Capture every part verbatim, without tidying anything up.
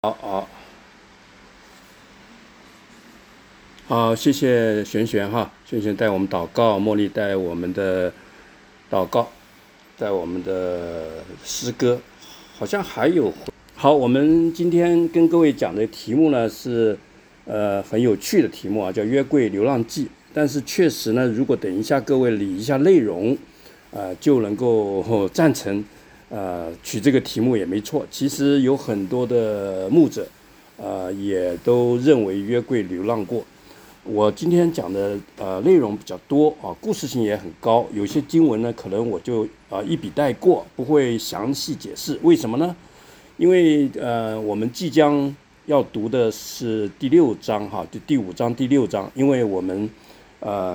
好好好，谢谢璇璇哈，璇璇带我们祷告，茉莉带我们的祷告，带我们的诗歌，好像还有。好，我们今天跟各位讲的题目呢是呃很有趣的题目啊，叫《约柜流浪记》。但是确实呢，如果等一下各位理一下内容，呃就能够、哦、赞成。呃，取这个题目也没错。其实有很多的牧者，呃，也都认为约柜流浪过。我今天讲的呃内容比较多啊，故事性也很高。有些经文呢，可能我就啊、呃、一笔带过，不会详细解释。为什么呢？因为呃，我们即将要读的是第六章哈，就第五章第六章，因为我们呃。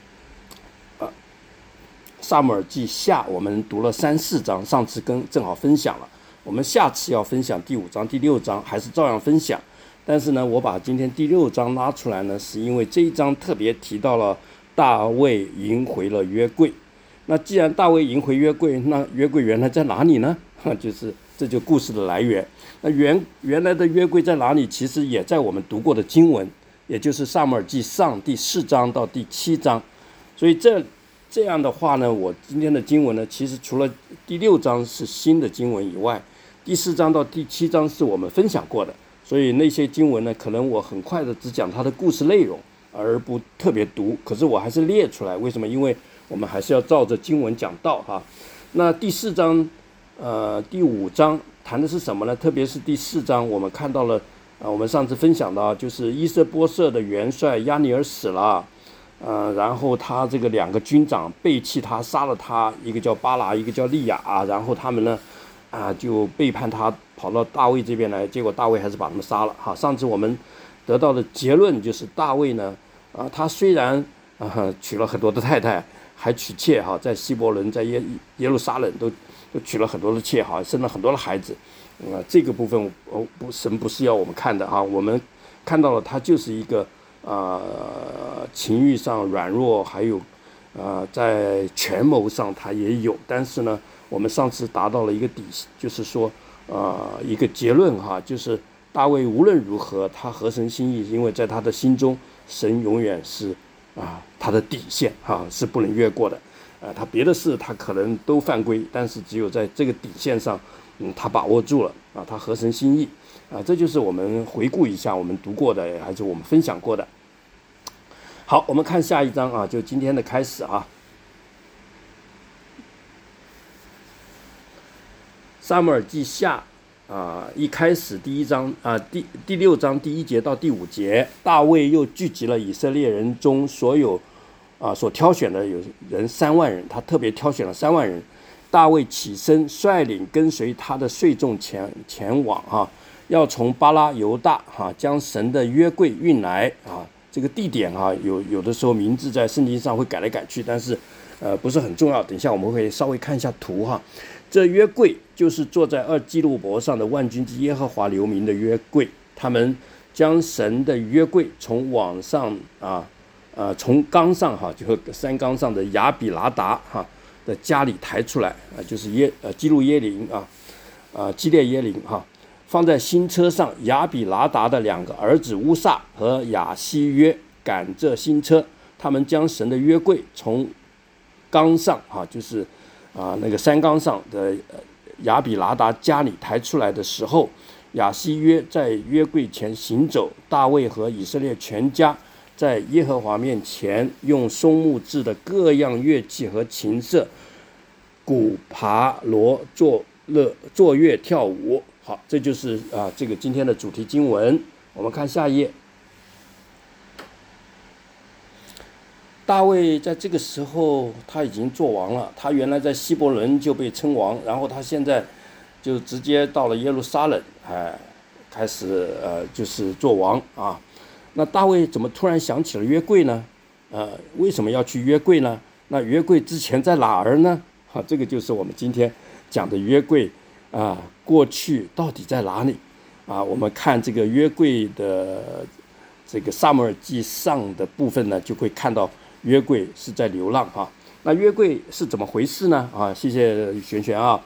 撒母耳记下我们读了三四章，上次跟正好分享了。我们下次要分享第五章第六章，还是照样分享。但是呢，我把今天第六章拉出来呢，是因为这一章特别提到了大卫迎回了约柜。那既然大卫迎回约柜，那约柜原来在哪里呢？就是这就故事的来源。那原原来的约柜在哪里？其实也在我们读过的经文，也就是撒母耳记上第四章到第七章。所以这这样的话呢，我今天的经文呢，其实除了第六章是新的经文以外，第四章到第七章是我们分享过的，所以那些经文呢，可能我很快的只讲它的故事内容，而不特别读。可是我还是列出来，为什么？因为我们还是要照着经文讲道哈。那第四章、呃第五章谈的是什么呢？特别是第四章，我们看到了，呃，我们上次分享到，就是伊色波设的元帅亚尼尔死了。呃，然后他这个两个军长背弃他，杀了他，一个叫巴拉，一个叫利亚啊。然后他们呢，啊，就背叛他，跑到大卫这边来，结果大卫还是把他们杀了。哈，上次我们得到的结论就是大卫呢，啊，他虽然啊娶了很多的太太，还娶妾哈，在希伯伦，在耶耶路撒冷都都娶了很多的妾哈，生了很多的孩子。啊、呃，这个部分哦不，神不是要我们看的啊，我们看到了他就是一个。呃，情欲上软弱，还有，呃，在权谋上他也有，但是呢，我们上次达到了一个底，就是说，呃，一个结论哈，就是大卫无论如何，他合神心意，因为在他的心中，神永远是啊、呃、他的底线哈，是不能越过的，呃，他别的事他可能都犯规，但是只有在这个底线上，嗯，他把握住了啊，他合神心意。啊，这就是我们回顾一下我们读过的，还是我们分享过的。好，我们看下一章啊，就今天的开始啊。撒母耳记下啊，一开始第一章啊，第第六章第一节到第五节，大卫又聚集了以色列人中所有啊所挑选的有人三万人，他特别挑选了三万人。大卫起身率领跟随他的税众前前往啊。要从巴拉犹大哈、啊、将神的约柜运来啊，这个地点啊有有的时候名字在圣经上会改来改去，但是呃不是很重要。等一下我们会稍微看一下图哈。这约柜就是坐在二基路伯上的万军之耶和华留名的约柜，他们将神的约柜从网上啊呃从缸上哈、啊，就山冈上的亚比拉达哈、啊、的家里抬出来啊，就是耶呃基路耶林啊啊基列耶林哈。啊放在新车上，亚比拉达的两个儿子乌撒和亚西约赶这新车，他们将神的约柜从缸上啊，就是啊那个山冈上的亚比拉达家里抬出来的时候，亚西约在约柜前行走，大卫和以色列全家在耶和华面前用松木制的各样乐器和琴瑟、鼓、爬、锣、作乐、作乐、跳舞。好，这就是啊这个今天的主题经文。我们看下一页。大卫在这个时候他已经做王了，他原来在希伯伦就被称王，然后他现在就直接到了耶路撒冷，哎，开始呃就是做王啊。那大卫怎么突然想起了约柜呢？呃，为什么要去约柜呢？那约柜之前在哪儿呢？好，这个就是我们今天讲的约柜。啊，过去到底在哪里？啊，我们看这个约柜的这个撒母耳记上的部分呢，就会看到约柜是在流浪啊。那约柜是怎么回事呢？啊，谢谢璇璇啊。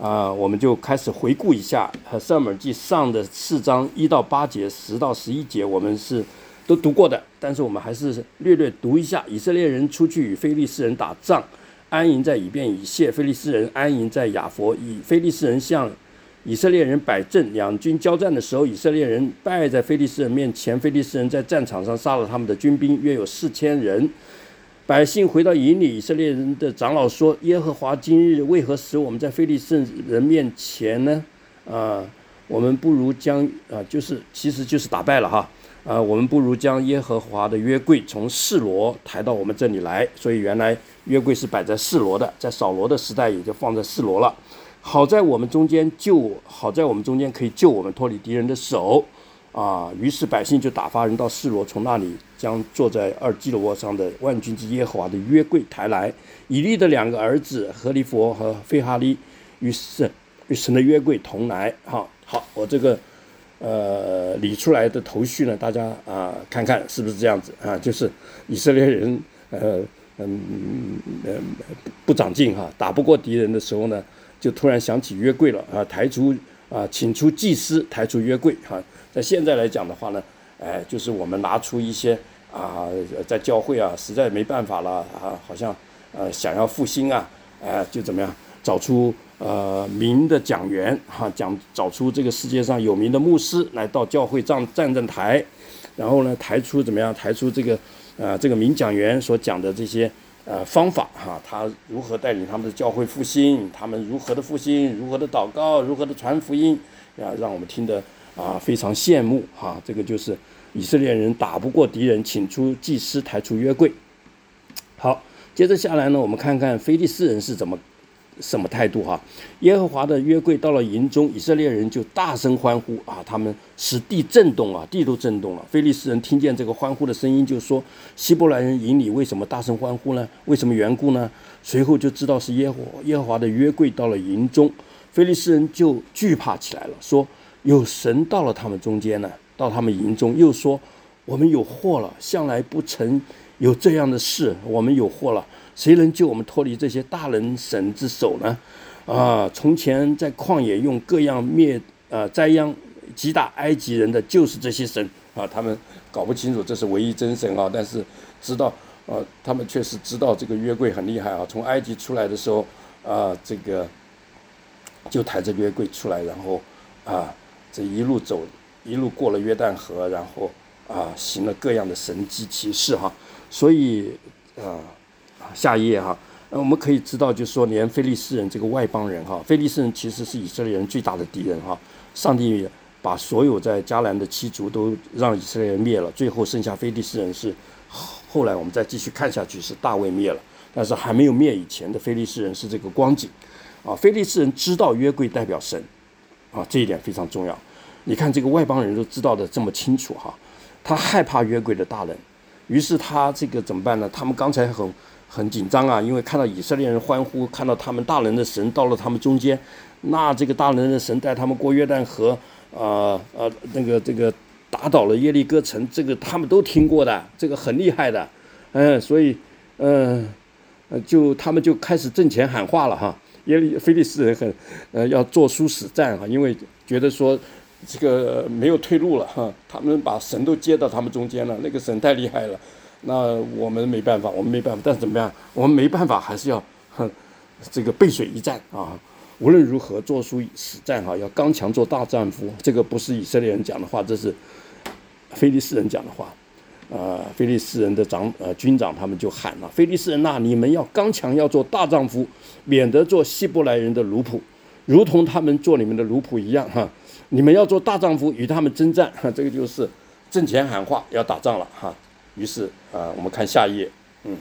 啊、呃，我们就开始回顾一下和撒母耳记上的四章一到八节、十到十一节，我们是都读过的，但是我们还是略略读一下。以色列人出去与非利士人打仗，安营在以便以谢，非利士人安营在亚佛。以非利士人向以色列人摆阵，两军交战的时候，以色列人败在非利士人面前，非利士人在战场上杀了他们的军兵，约有四千人。百姓回到营里，以色列人的长老说：“耶和华今日为何使我们在非利士人面前呢？啊，我们不如将啊，就是其实就是打败了哈啊，我们不如将耶和华的约柜从示罗抬到我们这里来。所以原来约柜是摆在示罗的，在扫罗的时代也就放在示罗了。好在我们中间救，好在我们中间可以救我们脱离敌人的手。”啊，于是百姓就打发人到示罗，从那里将坐在二基罗窝上的万军之耶和华的约柜抬来。以利的两个儿子何利佛和菲哈利与神与神的约柜同来。好，好，我这个呃理出来的头绪呢，大家啊、呃、看看是不是这样子啊？就是以色列人呃嗯呃不长进哈，打不过敌人的时候呢，就突然想起约柜了啊，抬出啊请出祭司抬出约柜哈。在现在来讲的话呢，哎，就是我们拿出一些啊，在教会啊，实在没办法了啊，好像呃想要复兴啊，哎，就怎么样找出呃名的讲员哈、啊，讲找出这个世界上有名的牧师来到教会站站站台，然后呢抬出怎么样抬出这个呃这个名讲员所讲的这些呃方法哈、啊，他如何带领他们的教会复兴，他们如何的复兴，如何的祷告，如何的传福音啊，让我们听得。啊，非常羡慕哈、啊！这个就是以色列人打不过敌人，请出祭司抬出约柜。好，接着下来呢，我们看看非利士人是怎么什么态度哈、啊？耶和华的约柜到了营中，以色列人就大声欢呼啊！他们使地震动啊，地都震动了。非利士人听见这个欢呼的声音，就说：“希伯来人营里为什么大声欢呼呢？为什么缘故呢？”随后就知道是耶和耶和华的约柜到了营中，非利士人就惧怕起来了，说。有神到了他们中间呢，到他们营中，又说我们有祸了，向来不曾有这样的事，我们有祸了，谁能救我们脱离这些大人神之手呢？啊，从前在旷野用各样灭呃灾殃击打埃及人的，就是这些神啊，他们搞不清楚这是唯一真神啊，但是知道呃，他们确实知道这个约柜很厉害啊，从埃及出来的时候啊，这个就抬着约柜出来，然后啊。这一路走，一路过了约旦河，然后啊，行了各样的神迹奇事哈。所以啊，下一页哈，我们可以知道，就是说，连非利士人这个外邦人哈，非利士人其实是以色列人最大的敌人哈。上帝把所有在迦南的七族都让以色列人灭了，最后剩下非利士人是，后来我们再继续看下去是大卫灭了，但是还没有灭以前的非利士人是这个光景啊。非利士人知道约柜代表神。啊，这一点非常重要。你看这个外邦人都知道的这么清楚哈，他害怕约柜的大人，于是他这个怎么办呢？他们刚才很很紧张啊，因为看到以色列人欢呼，看到他们大人的神到了他们中间，那这个大人的神带他们过约旦河，啊呃那个这个打倒了耶利哥城，这个他们都听过的，这个很厉害的，嗯、呃，所以嗯呃就他们就开始阵前喊话了哈。耶利非利士人很，呃，要做殊死战哈，因为觉得说这个没有退路了哈，他们把神都接到他们中间了，那个神太厉害了，那我们没办法，我们没办法，但是怎么样，我们没办法，还是要，哼，这个背水一战啊，无论如何做出死战哈，要刚强做大丈夫，这个不是以色列人讲的话，这是非利士人讲的话。呃，非利士人的长呃军长他们就喊了：非利士人呐、啊，你们要刚强，要做大丈夫，免得做希伯来人的奴仆，如同他们做你们的奴仆一样哈。你们要做大丈夫，与他们征战哈。这个就是阵前喊话，要打仗了哈。于是啊、呃，我们看下一页，嗯，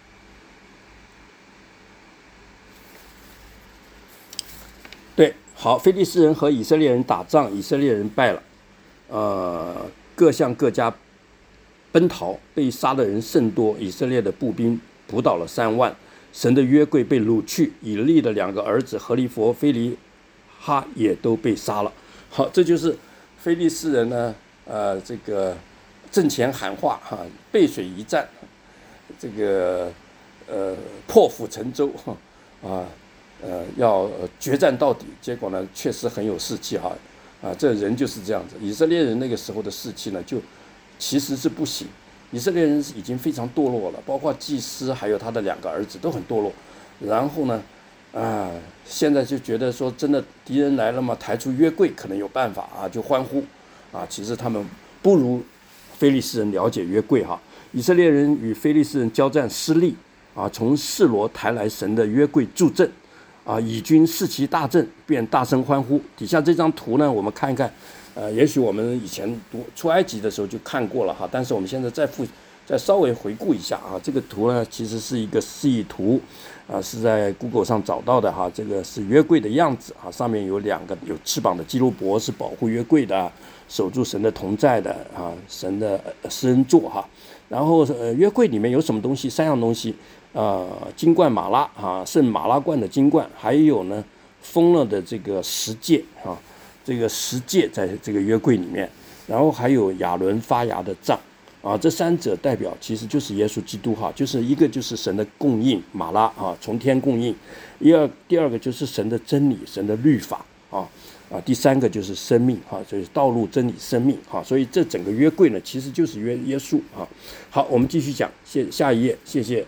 对，好，非利士人和以色列人打仗，以色列人败了，呃，各向各家奔逃，被杀的人甚多，以色列的步兵扑倒了三万，神的约柜被掳去，以利的两个儿子何利佛、非利哈也都被杀了。好，这就是非利士人呢，呃，这个阵前喊话哈、啊，背水一战，这个呃破釜沉舟啊， 呃要呃决战到底，结果呢确实很有士气哈，啊，这人就是这样子。以色列人那个时候的士气呢，就其实是不行。以色列人已经非常堕落了，包括祭司还有他的两个儿子都很堕落。然后呢，啊，现在就觉得说真的敌人来了嘛，抬出约柜可能有办法啊，就欢呼啊。其实他们不如非利士人了解约柜哈。以色列人与非利士人交战失利啊，从示罗抬来神的约柜助阵啊，以军士其大振，便大声欢呼。底下这张图呢，我们看一看。呃，也许我们以前读出埃及的时候就看过了哈，但是我们现在再复再稍微回顾一下啊，这个图呢其实是一个示意图，啊，是在 Google 上找到的哈，这个是约柜的样子啊，上面有两个有翅膀的基路伯是保护约柜的，守住神的同在的啊，神的施恩座哈。然后呃，约柜里面有什么东西？三样东西，呃，金冠马拉啊，圣马拉冠的金冠，还有呢封了的这个十诫啊。这个十诫在这个约柜里面，然后还有亚伦发芽的杖啊，这三者代表其实就是耶稣基督哈，就是一个就是神的供应马拉啊，从天供应；第二第二个就是神的真理，神的律法啊啊，第三个就是生命哈，就是道路真理生命哈，所以这整个约柜呢，其实就是约耶稣啊。好，我们继续讲，谢下一页，谢谢。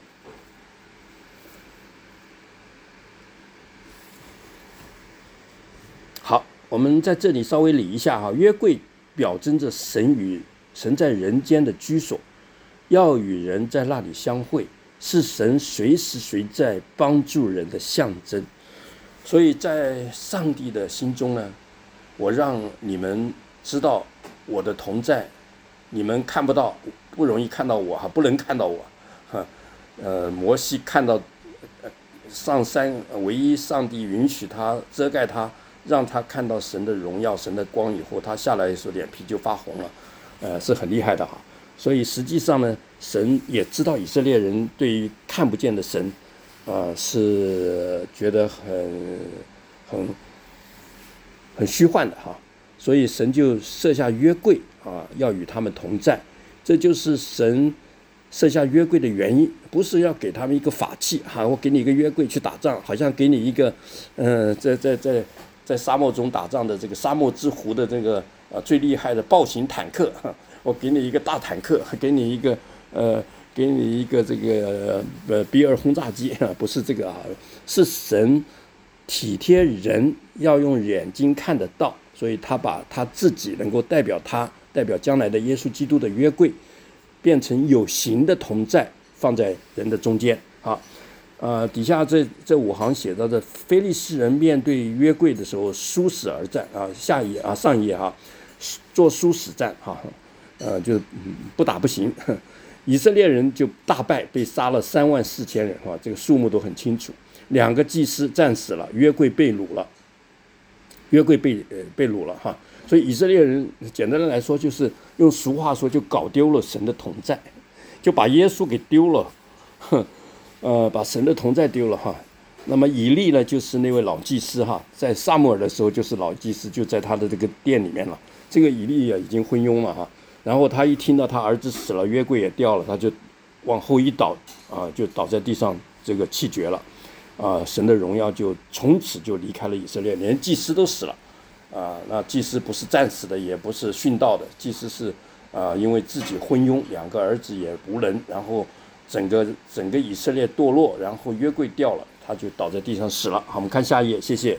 好。我们在这里稍微理一下哈，约柜表征着神与神在人间的居所，要与人在那里相会，是神随时随在帮助人的象征。所以在上帝的心中呢，我让你们知道我的同在，你们看不到，不容易看到我哈，不能看到我哈。呃，摩西看到上山，唯一上帝允许他遮盖他。让他看到神的荣耀、神的光以后，他下来的时候脸皮就发红了，呃，是很厉害的哈。所以实际上呢，神也知道以色列人对于看不见的神，呃，是觉得很很很虚幻的哈。所以神就设下约柜啊，要与他们同在。这就是神设下约柜的原因，不是要给他们一个法器哈，我给你一个约柜去打仗，好像给你一个，呃，在在在。在沙漠中打仗的这个沙漠之狐的这个呃最厉害的豹型坦克，我给你一个大坦克，给你一个呃给你一个这个呃 B 二轰炸机，不是这个啊，是神体贴人，要用眼睛看得到，所以他把他自己能够代表他代表将来的耶稣基督的约柜，变成有形的同在，放在人的中间啊。呃，底下这这五行写到的，非利士人面对约柜的时候，殊死而战啊，下一页啊，上一页哈、啊，做殊死战哈、啊，呃，就、嗯、不打不行，以色列人就大败，被杀了三万四千人哈、啊，这个数目都很清楚。两个祭司战死了，约柜被掳了，约柜被呃被掳了哈、啊，所以以色列人简单的来说，就是用俗话说，就搞丢了神的同在，就把耶稣给丢了，哼。呃，把神的同在丢了哈。那么以利呢，就是那位老祭司哈，在撒母耳的时候就是老祭司，就在他的这个殿里面了。这个以利啊已经昏庸了哈。然后他一听到他儿子死了，约柜也掉了，他就往后一倒啊，就倒在地上，这个气绝了啊。神的荣耀就从此就离开了以色列，连祭司都死了啊。那祭司不是战死的，也不是殉道的，祭司是啊，因为自己昏庸，两个儿子也无能，然后。整个整个以色列堕落，然后约柜掉了，他就倒在地上死了。好，我们看下一页，谢谢。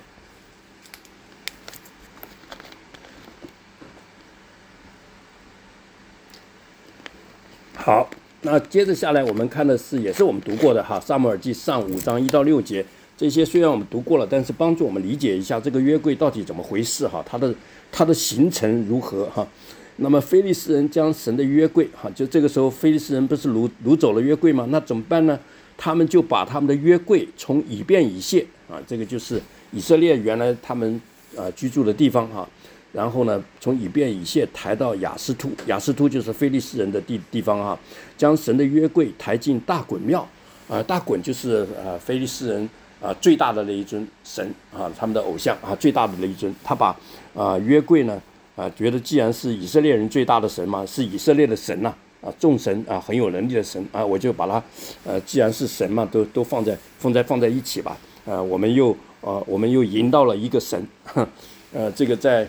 好，那接着下来我们看的是，也是我们读过的哈，《撒母耳记上》五章一到六节。这些虽然我们读过了，但是帮助我们理解一下这个约柜到底怎么回事哈，它的它的形成如何哈。那么非利士人将神的约柜哈，就这个时候非利士人不是掳掳走了约柜吗？那怎么办呢？他们就把他们的约柜从以便以谢啊，这个就是以色列原来他们啊居住的地方哈，然后呢从以便以谢抬到亚斯突，亚斯突就是非利士人的地地方哈，将神的约柜抬进大衮庙啊，大衮就是呃非利士人啊最大的那一尊神啊，他们的偶像啊最大的那一尊，他把啊约柜呢。啊，觉得既然是以色列人最大的神嘛，是以色列的神呐、啊，啊，众神啊，很有能力的神啊，我就把它，呃，既然是神嘛，都都放在放在放在一起吧， 呃，我们又呃我们又赢到了一个神，呃，这个在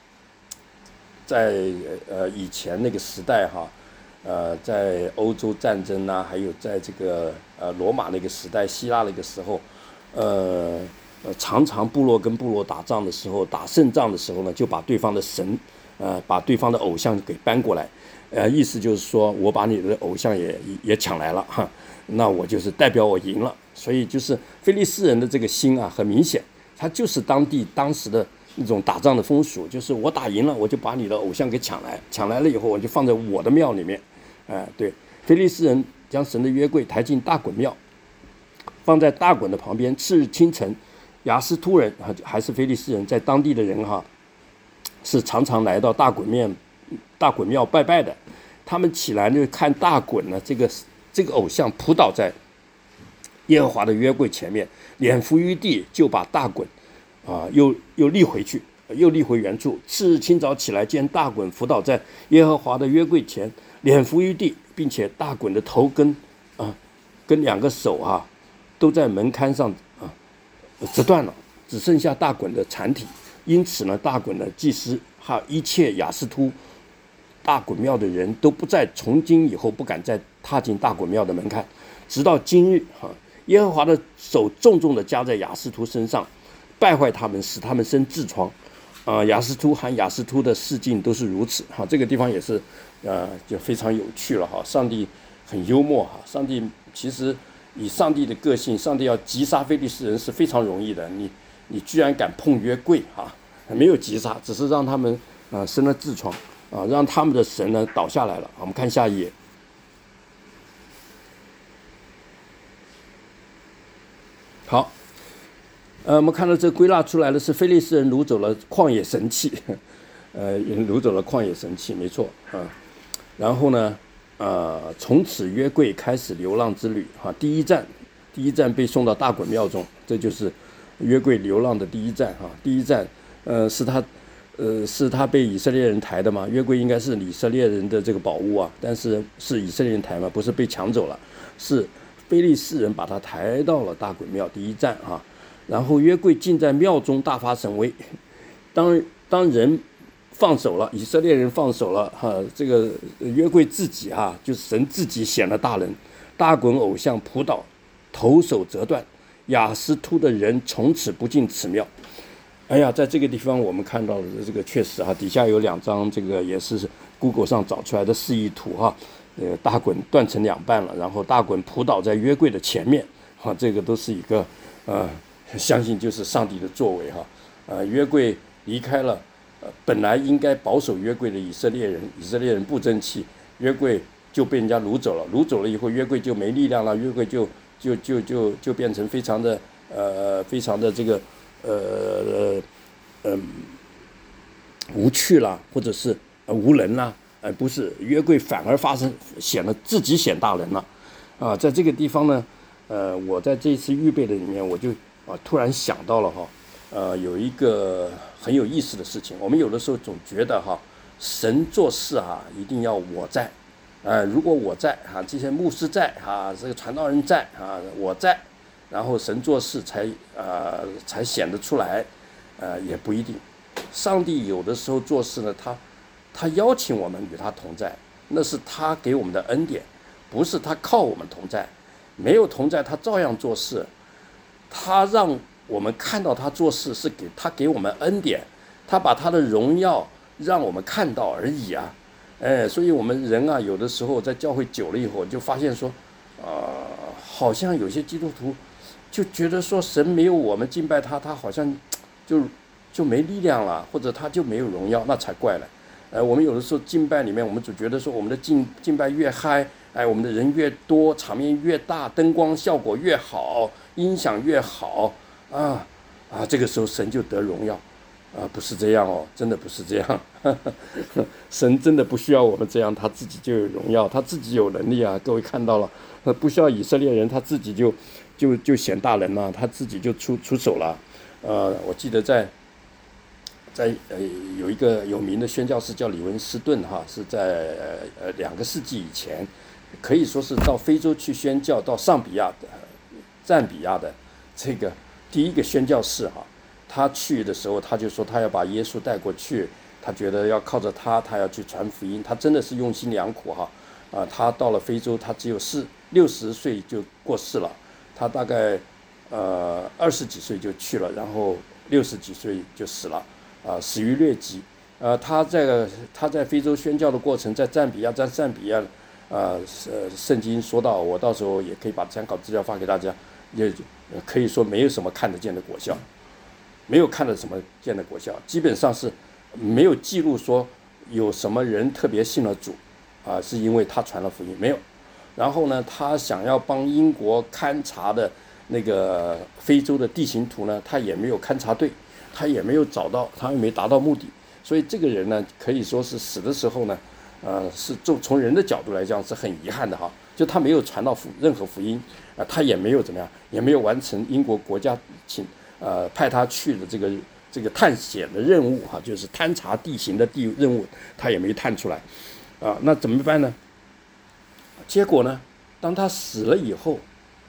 在呃以前那个时代哈，呃，在欧洲战争呐、啊，还有在这个呃罗马那个时代、希腊那个时候，呃呃，常常部落跟部落打仗的时候，打胜仗的时候呢，就把对方的神，呃，把对方的偶像给搬过来，呃，意思就是说我把你的偶像也也抢来了哈，那我就是代表我赢了。所以就是非利士人的这个心啊，很明显，他就是当地当时的那种打仗的风俗，就是我打赢了，我就把你的偶像给抢来，抢来了以后，我就放在我的庙里面。哎、呃，对，非利士人将神的约柜抬进大衮庙，放在大衮的旁边。次日清晨，亚斯突人还是非利士人，在当地的人哈，是常常来到大衮面大衮庙拜拜的。他们起来就看大衮呢，这个这个偶像扑倒在耶和华的约柜前面，脸伏于地，就把大衮啊、呃、又又立回去，又立回原处。次日清早起来，见大衮伏倒在耶和华的约柜前，脸伏于地，并且大衮的头跟啊、呃、跟两个手啊都在门槛上啊、呃、折断了，只剩下大衮的残体。因此呢，大衮的祭司还有一切亚斯突大衮庙的人都不再从今以后不敢再踏进大衮庙的门槛，直到今日哈、啊。耶和华的手重重地加在亚斯突身上，败坏他们，使他们生痔疮。啊、呃，亚斯突和亚斯突的事迹都是如此哈。这个地方也是，呃，就非常有趣了哈。上帝很幽默哈。上帝其实以上帝的个性，上帝要击杀非利士人是非常容易的。你你居然敢碰约柜哈，没有击杀，只是让他们啊、呃、生了痔疮啊、呃，让他们的神呢倒下来了。我们看下一页。好，呃，我们看到这归纳出来的是非利士人掳走了旷野神器，呃，掳走了旷野神器，没错啊、呃。然后呢，呃，从此约柜开始流浪之旅哈、啊。第一站，第一站被送到大衮庙中，这就是约柜流浪的第一站哈、啊。第一站，呃，是他，呃，是他被以色列人抬的嘛？约柜应该是以色列人的这个宝物啊，但是是以色列人抬嘛，不是被抢走了，是。非利士人把他抬到了大衮庙第一站啊，然后约柜竟在庙中大发神威。当当人放手了，以色列人放手了哈、啊，这个约柜自己啊，就是神自己显了大能，大衮偶像扑倒，头手折断，亚斯突的人从此不进此庙。哎呀，在这个地方我们看到的这个确实啊，底下有两张这个也是 Google 上找出来的示意图哈、啊。呃，大衮断成两半了，然后大衮扑倒在约柜的前面，哈、啊，这个都是一个呃，相信就是上帝的作为哈。呃，约柜离开了，呃，本来应该保守约柜的以色列人，以色列人不争气，约柜就被人家掳走了，掳走了以后，约柜就没力量了，约柜就就就就就变成非常的呃，非常的这个呃呃嗯、呃、无趣了，或者是、呃、无能啦。呃，不是，约柜反而发生显了自己显大人了，啊，在这个地方呢，呃，我在这一次预备的里面，我就啊突然想到了哈，呃，有一个很有意思的事情。我们有的时候总觉得哈，神做事啊一定要我在，呃，如果我在啊，这些牧师在啊，这个传道人在啊，我在，然后神做事才呃才显得出来，呃，也不一定。上帝有的时候做事呢，他。他邀请我们与他同在，那是他给我们的恩典，不是他靠我们同在。没有同在，他照样做事。他让我们看到他做事，是给他给我们恩典，他把他的荣耀让我们看到而已啊。哎，所以我们人啊，有的时候在教会久了以后，就发现说，呃，好像有些基督徒就觉得说，神没有我们敬拜他，他好像就就没力量了，或者他就没有荣耀，那才怪了。呃，我们有的时候敬拜里面，我们总觉得说我们的敬敬拜越嗨，哎，我们的人越多，场面越大，灯光效果越好，音响越好，啊啊，这个时候神就得荣耀，啊，不是这样哦，真的不是这样，呵呵神真的不需要我们这样，他自己就有荣耀，他自己有能力啊，各位看到了，不需要以色列人，他自己就就就显大能了，他自己就出出手了，呃，我记得在。在呃有一个有名的宣教士叫李文斯顿哈，是在呃两个世纪以前，可以说是到非洲去宣教，到上比亚的赞比亚的这个第一个宣教士哈，他去的时候他就说他要把耶稣带过去，他觉得要靠着他，他要去传福音，他真的是用心良苦哈。啊，他到了非洲，他只有四六十岁就过世了，他大概呃二十几岁就去了，然后六十几岁就死了，啊，死于疟疾。呃，他在他在非洲宣教的过程，在赞比亚，在赞比亚，呃，呃，圣经说到，我到时候也可以把参考资料发给大家，也可以说没有什么看得见的果效，没有看得什么见的果效，基本上是没有记录说有什么人特别信了主。啊，是因为他传了福音没有？然后呢，他想要帮英国勘察的那个非洲的地形图呢，他也没有勘察对，他也没有找到，他也没达到目的。所以这个人呢，可以说是死的时候呢，呃，是从从人的角度来讲是很遗憾的哈，就他没有传到福任何福音，啊、呃，他也没有怎么样，也没有完成英国国家请呃派他去的这个这个探险的任务哈，就是探查地形的地任务，他也没探出来。啊，那怎么办呢？结果呢，当他死了以后，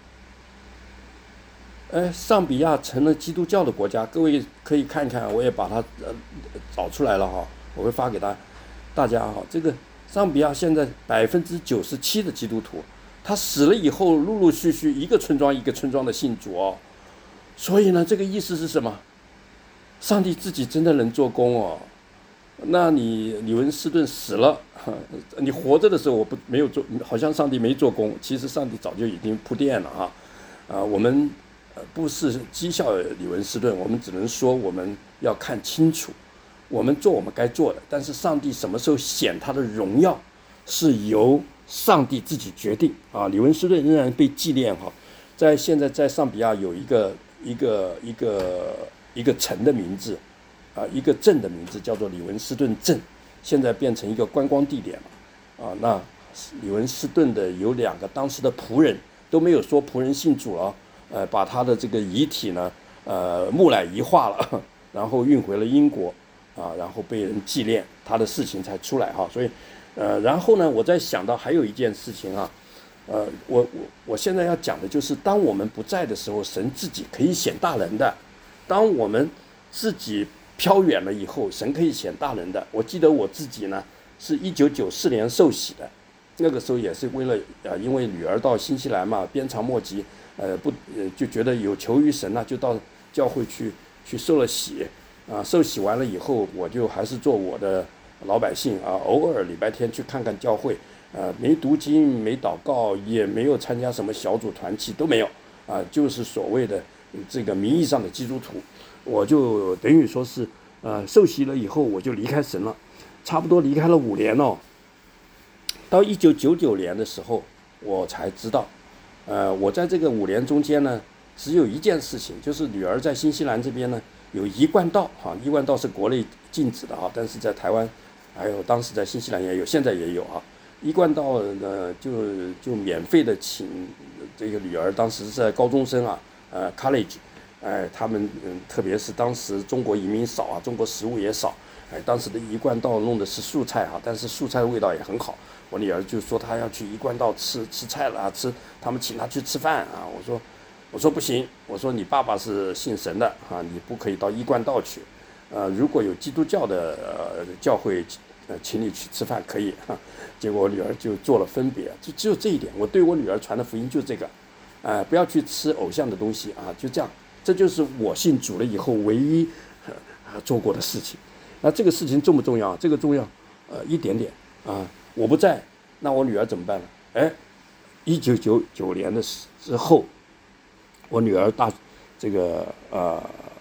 哎，尚比亚成了基督教的国家。各位可以看看，我也把它呃找出来了哈，我会发给大大家哈。这个尚比亚现在百分之九十七的基督徒，他死了以后，陆陆续续一个村庄一个村庄的信主哦。所以呢，这个意思是什么？上帝自己真的能做工哦。那你李文斯顿死了，你活着的时候我不没有做，好像上帝没做工，其实上帝早就已经铺垫了哈。啊，我们不是讥笑李文斯顿，我们只能说我们要看清楚，我们做我们该做的，但是上帝什么时候显他的荣耀，是由上帝自己决定啊。李文斯顿仍然被纪念哈，在现在在尚比亚有一个一个一个一个城的名字。啊，一个镇的名字叫做李文斯顿镇，现在变成一个观光地点了。啊，那李文斯顿的有两个当时的仆人都没有说仆人信主了，呃，把他的这个遗体呢，呃，木乃伊化了，然后运回了英国，啊，然后被人纪念，他的事情才出来哈。所以，呃，然后呢，我在想到还有一件事情啊，呃，我我我现在要讲的就是，当我们不在的时候，神自己可以显大能的；当我们自己飘远了以后，神可以显大能的。我记得我自己呢，是一九九四年受洗的，那个时候也是为了呃，因为女儿到新西兰嘛，鞭长莫及，呃不呃就觉得有求于神呢、啊，就到教会去去受了洗，啊，受洗完了以后，我就还是做我的老百姓啊，偶尔礼拜天去看看教会，呃，没读经，没祷告，也没有参加什么小组团契，都没有，啊，就是所谓的这个名义上的基督徒。我就等于说是，呃，受洗了以后，我就离开神了，差不多离开了五年哦。到一九九九年的时候，我才知道，呃，我在这个五年中间呢，只有一件事情，就是女儿在新西兰这边呢有一贯道哈，一贯道是国内禁止的哈，但是在台湾，还有当时在新西兰也有，现在也有啊。一贯道呢，就就免费的请这个女儿，当时是在高中生啊，呃，college。哎，他们嗯，特别是当时中国移民少啊，中国食物也少，哎，当时的一贯道弄的是素菜哈、啊，但是素菜的味道也很好。我女儿就说她要去一贯道吃吃菜了啊，吃他们请她去吃饭啊。我说我说不行，我说你爸爸是信神的啊，你不可以到一贯道去。呃，如果有基督教的呃教会呃请你去吃饭可以。啊、结果我女儿就做了分别，就只有这一点。我对我女儿传的福音就这个，哎、呃，不要去吃偶像的东西啊，就这样。这就是我信主了以后唯一、呃、做过的事情。那这个事情重不重要？这个重要，呃，一点点啊。我不在，那我女儿怎么办呢？哎，一九九九年的之后，我女儿大这个呃，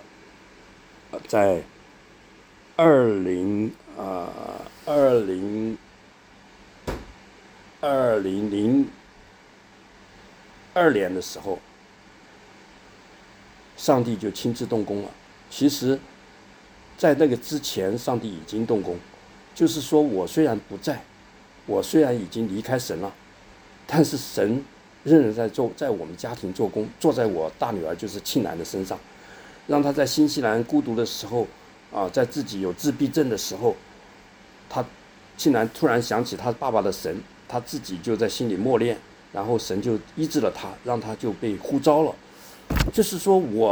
在二零啊二零二零零二年的时候。上帝就亲自动工了。其实，在那个之前，上帝已经动工。就是说我虽然不在，我虽然已经离开神了，但是神仍然在做，在我们家庭做工，坐在我大女儿就是庆兰的身上，让她在新西兰孤独的时候，啊，在自己有自闭症的时候，她庆兰突然想起她爸爸的神，她自己就在心里默念，然后神就医治了她，让她就被呼召了。就是说我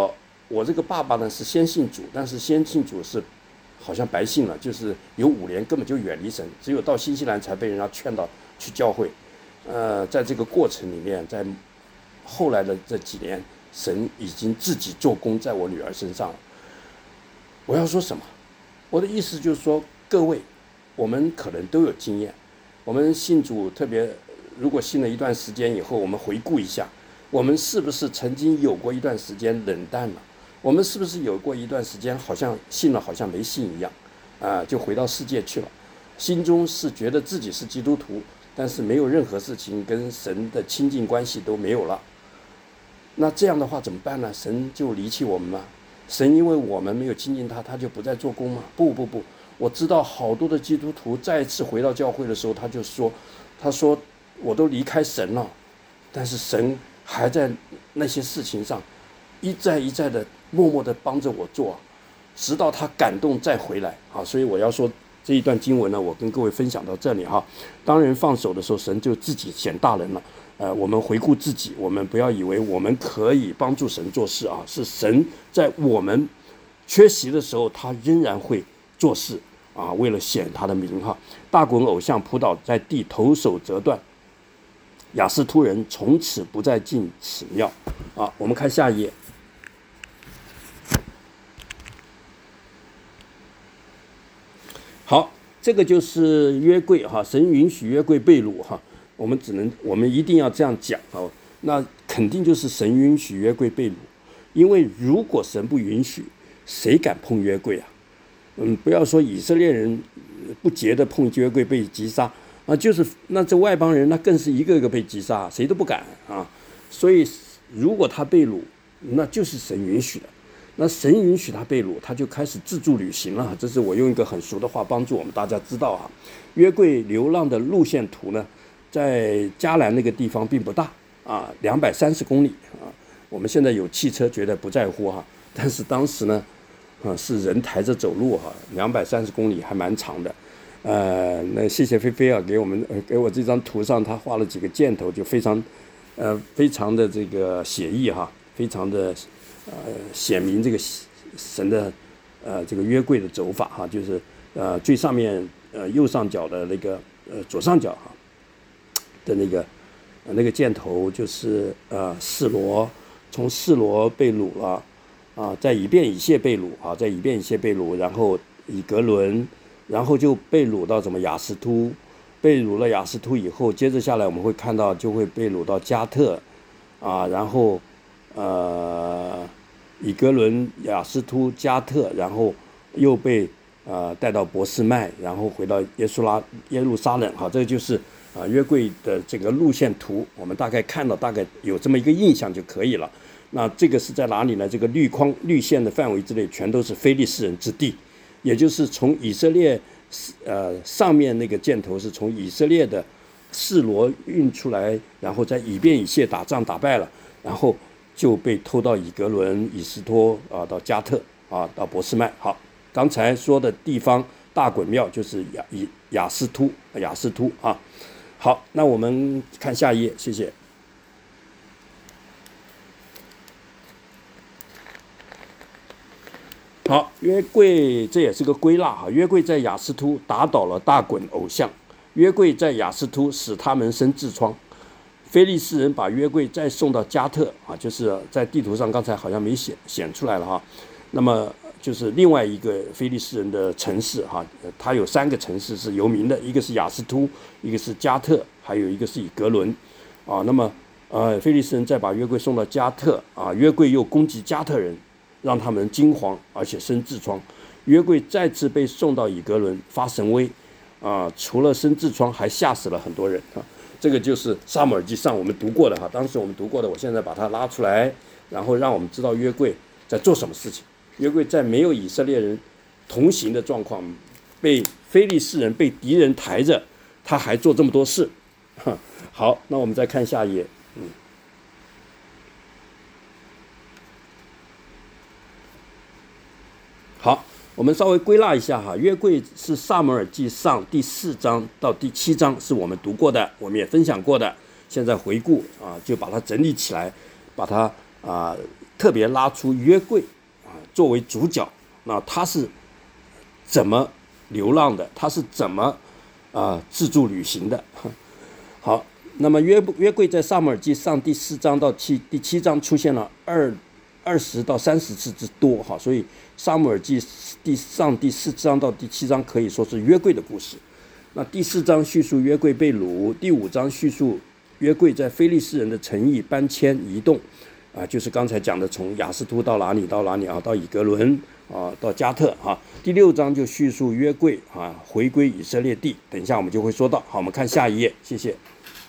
我这个爸爸呢是先信主，但是先信主是好像白信了，就是有五年根本就远离神，只有到新西兰才被人家劝到去教会。呃，在这个过程里面，在后来的这几年，神已经自己做工在我女儿身上了。我要说什么？我的意思就是说，各位，我们可能都有经验。我们信主，特别如果信了一段时间以后，我们回顾一下，我们是不是曾经有过一段时间冷淡了？我们是不是有过一段时间好像信了，好像没信一样，啊、呃，就回到世界去了？心中是觉得自己是基督徒，但是没有任何事情跟神的亲近关系都没有了。那这样的话怎么办呢？神就离弃我们吗？神因为我们没有亲近他，他就不再做工吗？不不不，我知道好多的基督徒再次回到教会的时候，他就说，他说我都离开神了，但是神还在那些事情上一再一再的默默的帮着我做，直到他感动再回来啊！所以我要说这一段经文呢，我跟各位分享到这里哈。当人放手的时候，神就自己显大人了。呃，我们回顾自己，我们不要以为我们可以帮助神做事啊，是神在我们缺席的时候，他仍然会做事啊，为了显他的名哈。大滚偶像扑倒在地，头手折断，亚斯突人从此不再进此庙啊。我们看下一页。好，这个就是约柜哈，神允许约柜被掳哈。我们只能，我们一定要这样讲啊。那肯定就是神允许约柜被掳，因为如果神不允许，谁敢碰约柜啊？嗯，不要说以色列人不洁的碰约柜被击杀啊，就是那这外邦人那更是一个个被击杀，谁都不敢啊。所以如果他被掳，那就是神允许的。那神允许他被掳，他就开始自助旅行了。这是我用一个很熟的话帮助我们大家知道啊。约柜流浪的路线图呢，在迦南那个地方并不大啊，两百三十公里啊。我们现在有汽车，觉得不在乎哈，但是当时呢，啊是人抬着走路哈，两百三十公里还蛮长的。呃，那谢谢菲菲啊，给我们、呃、给我这张图上他画了几个箭头，就非常呃非常的这个写意哈，非常的呃显明这个神的呃这个约柜的走法哈，就是呃最上面呃右上角的那个呃左上角哈的那个、呃、那个箭头就是呃示罗，从示罗被掳了啊，在以便以谢被掳啊，在以便以谢被掳，然后以格伦。然后就被掳到什么雅斯突，被掳了雅斯突以后，接着下来我们会看到就会被掳到加特，啊，然后呃以格伦、雅斯突、加特，然后又被呃带到博士麦，然后回到耶稣拉耶路撒冷，哈，这就是啊约柜的这个路线图，我们大概看到大概有这么一个印象就可以了。那这个是在哪里呢？这个绿框绿线的范围之内全都是非利士人之地。也就是从以色列，呃，上面那个箭头是从以色列的示罗运出来，然后在以便以谢打仗打败了，然后就被偷到以格伦、以斯托啊，到加特啊，到博士麦。好，刚才说的地方大滚庙就是雅以雅斯突雅斯突啊。好，那我们看下一页，谢谢。好，约柜这也是个归纳哈。约柜在雅斯突打倒了大滚偶像，约柜在雅斯突使他们生痔疮。非利士人把约柜再送到加特啊，就是在地图上刚才好像没显显出来了哈。那么就是另外一个非利士人的城市哈，它有三个城市是有名的，一个是雅斯突，一个是加特，还有一个是以格伦啊。那么呃，非利士人再把约柜送到加特啊，约柜又攻击加特人，让他们惊惶，而且生痔疮。约柜再次被送到以格伦发神威，啊，除了生痔疮，还吓死了很多人啊。这个就是撒母耳记上我们读过的哈，当时我们读过的，我现在把它拉出来，然后让我们知道约柜在做什么事情。约柜在没有以色列人同行的状况，被非利士人被敌人抬着，他还做这么多事。好，那我们再看下一页，嗯。好，我们稍微归纳一下哈，约柜是撒母耳记上第四章到第七章是我们读过的，我们也分享过的。现在回顾啊，就把它整理起来，把它啊特别拉出约柜作为主角，那他是怎么流浪的？他是怎么啊、呃、自助旅行的？好，那么约约柜在撒母耳记上第四章到七第七章出现了二二十到三十次之多哈，所以撒母耳记第上第四章到第七章可以说是约柜的故事。那第四章叙述约柜被掳，第五章叙述约柜在非利士人的城邑搬迁移动，啊，就是刚才讲的从亚斯突到哪里到哪里啊，到以格伦啊，到加特哈、啊。第六章就叙述约柜啊回归以色列地，等一下我们就会说到。好，我们看下一页，谢谢。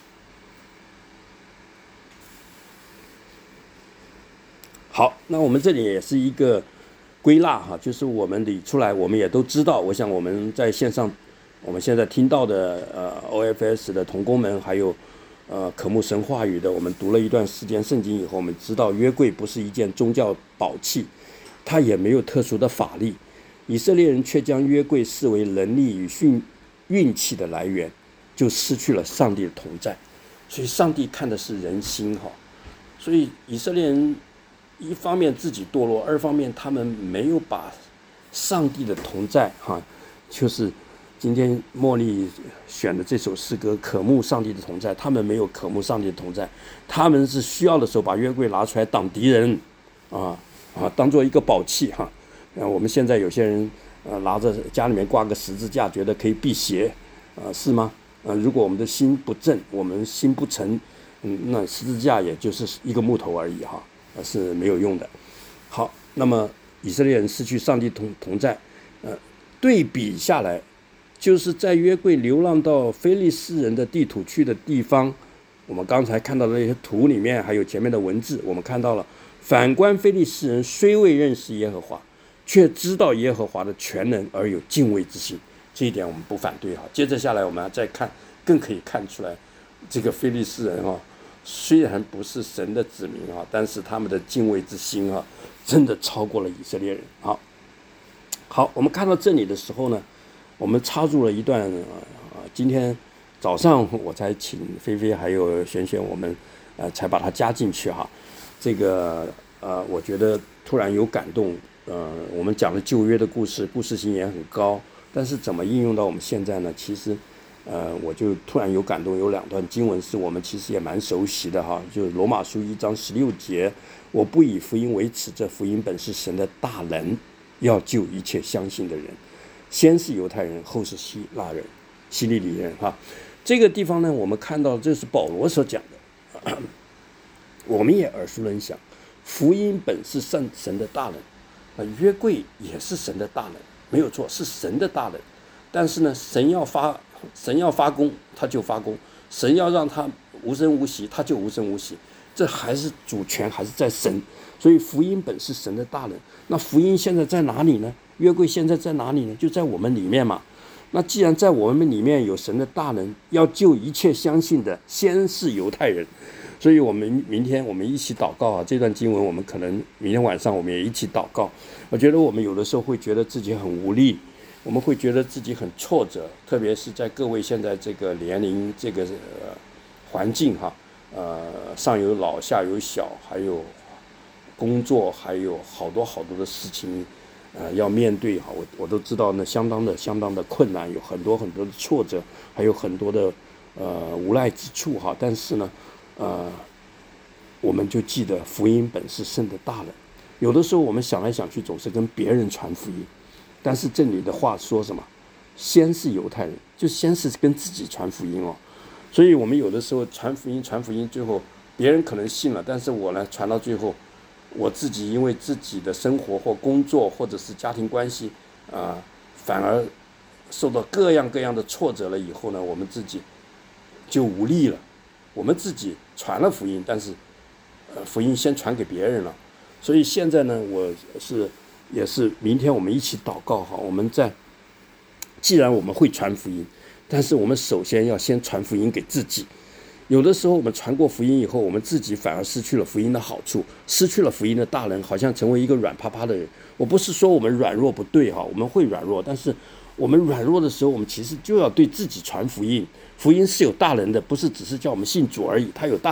好，那我们这里也是一个归纳哈，就是我们理出来，我们也都知道。我想我们在线上，我们现在听到的呃 O F S 的同工们，还有呃渴慕神话语的，我们读了一段时间圣经以后，我们知道约柜不是一件宗教宝器，它也没有特殊的法力。以色列人却将约柜视为能力与运运气的来源，就失去了上帝的同在。所以上帝看的是人心哈，所以以色列人一方面自己堕落，二方面他们没有把上帝的同在哈，就是今天茉莉选的这首诗歌渴慕上帝的同在，他们没有渴慕上帝的同在，他们是需要的时候把约柜拿出来挡敌人啊啊，当做一个宝器哈。啊，我们现在有些人呃拿着家里面挂个十字架，觉得可以辟邪，啊、呃、是吗？呃，如果我们的心不正，我们心不诚，嗯，那十字架也就是一个木头而已哈，呃是没有用的。好，那么以色列人失去上帝同同在，呃，对比下来，就是在约柜流浪到非利士人的地土去的地方，我们刚才看到的那些图里面，还有前面的文字，我们看到了，反观非利士人虽未认识耶和华，却知道耶和华的全能而有敬畏之心，这一点我们不反对哈。接着下来我们再看，更可以看出来，这个非利士人哈，虽然不是神的子民哈，但是他们的敬畏之心哈，真的超过了以色列人。好，好，我们看到这里的时候呢，我们插入了一段啊、呃，今天早上我才请菲菲还有璇璇我们呃才把它加进去哈。这个呃，我觉得突然有感动。呃，我们讲的旧约的故事，故事性也很高，但是怎么应用到我们现在呢？其实，呃，我就突然有感动，有两段经文是我们其实也蛮熟悉的哈，就是罗马书一章十六节，我不以福音为耻，这福音本是神的大能，要救一切相信的人，先是犹太人，后是希腊人、希利尼人哈。这个地方呢，我们看到这是保罗所讲的，我们也耳熟能详，福音本是圣神的大能。约柜也是神的大能，没有错，是神的大能。但是呢，神要发神要发功，他就发功；神要让他无声无息，他就无声无息。这还是主权还是在神，所以福音本是神的大能。那福音现在在哪里呢？约柜现在在哪里呢？就在我们里面嘛。那既然在我们里面有神的大能，要救一切相信的，先是犹太人。所以我们明天我们一起祷告啊！这段经文我们可能明天晚上我们也一起祷告。我觉得我们有的时候会觉得自己很无力，我们会觉得自己很挫折，特别是在各位现在这个年龄这个呃环境哈，呃上有老下有小，还有工作，还有好多好多的事情，呃要面对哈，我我都知道那相当的相当的困难，有很多很多的挫折，还有很多的呃无奈之处哈。但是呢。呃，我们就记得福音本是圣的大能。有的时候我们想来想去，总是跟别人传福音，但是这里的话说什么？先是犹太人，就先是跟自己传福音哦。所以我们有的时候传福音，传福音，最后别人可能信了，但是我呢，传到最后，我自己因为自己的生活或工作或者是家庭关系啊、呃，反而受到各样各样的挫折了以后呢，我们自己就无力了。我们自己传了福音，但是，呃，福音先传给别人了，所以现在呢，我是也是明天我们一起祷告哈。我们在，既然我们会传福音，但是我们首先要先传福音给自己。有的时候我们传过福音以后，我们自己反而失去了福音的好处，失去了福音的大能，好像成为一个软趴趴的人。我不是说我们软弱不对哈，我们会软弱，但是我们软弱的时候，我们其实就要对自己传福音。福音是有大能的，不是只是叫我们信主而已，它有大能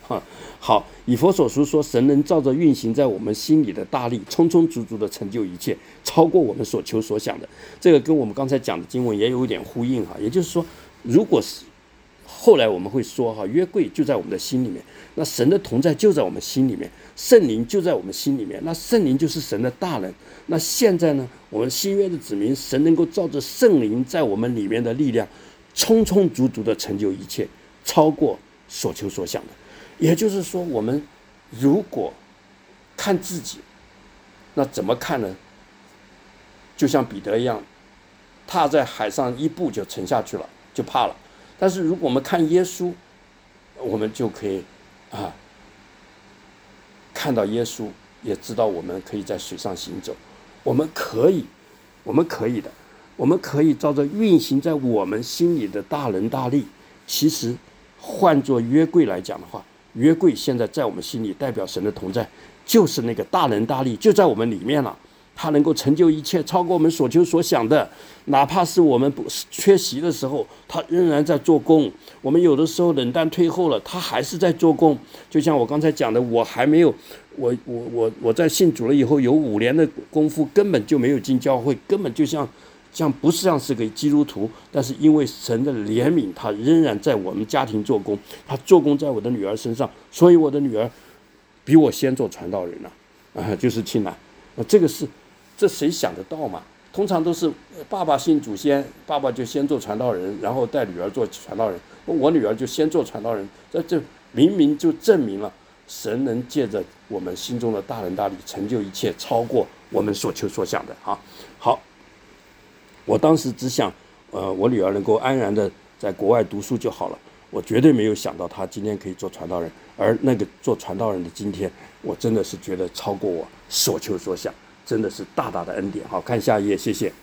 哈。好，以弗所书说，神能照着运行在我们心里的大力，充充足足的成就一切，超过我们所求所想的。这个跟我们刚才讲的经文也有一点呼应哈。也就是说，如果是后来我们会说哈，约柜就在我们的心里面，那神的同在就在我们心里面，圣灵就在我们心里面，那圣灵就是神的大能。那现在呢，我们新约的子民，神能够照着圣灵在我们里面的力量，充充足足的成就一切，超过所求所想的。也就是说，我们如果看自己，那怎么看呢？就像彼得一样，踏在海上一步就沉下去了，就怕了。但是如果我们看耶稣，我们就可以啊看到耶稣，也知道我们可以在水上行走。我们可以，我们可以的，我们可以照着运行在我们心里的大能大力。其实换作约柜来讲的话，约柜现在在我们心里代表神的同在，就是那个大能大力就在我们里面了。它能够成就一切，超过我们所求所想的。哪怕是我们不缺席的时候，它仍然在做工。我们有的时候冷淡退后了，它还是在做工。就像我刚才讲的，我还没有，我我我我在信主了以后，有五年的功夫，根本就没有进教会，根本就像像不像是个基督徒。但是因为神的怜悯，他仍然在我们家庭做工，他做工在我的女儿身上，所以我的女儿比我先做传道人了啊，就是青兰。那这个是。这谁想得到嘛？通常都是爸爸信主先，爸爸就先做传道人，然后带女儿做传道人。我女儿就先做传道人，这这明明就证明了神能借着我们心中的大能大力成就一切，超过我们所求所想的啊。好，我当时只想，呃，我女儿能够安然的在国外读书就好了。我绝对没有想到她今天可以做传道人，而那个做传道人的今天，我真的是觉得超过我所求所想。真的是大大的恩典。好，看下一页，谢谢。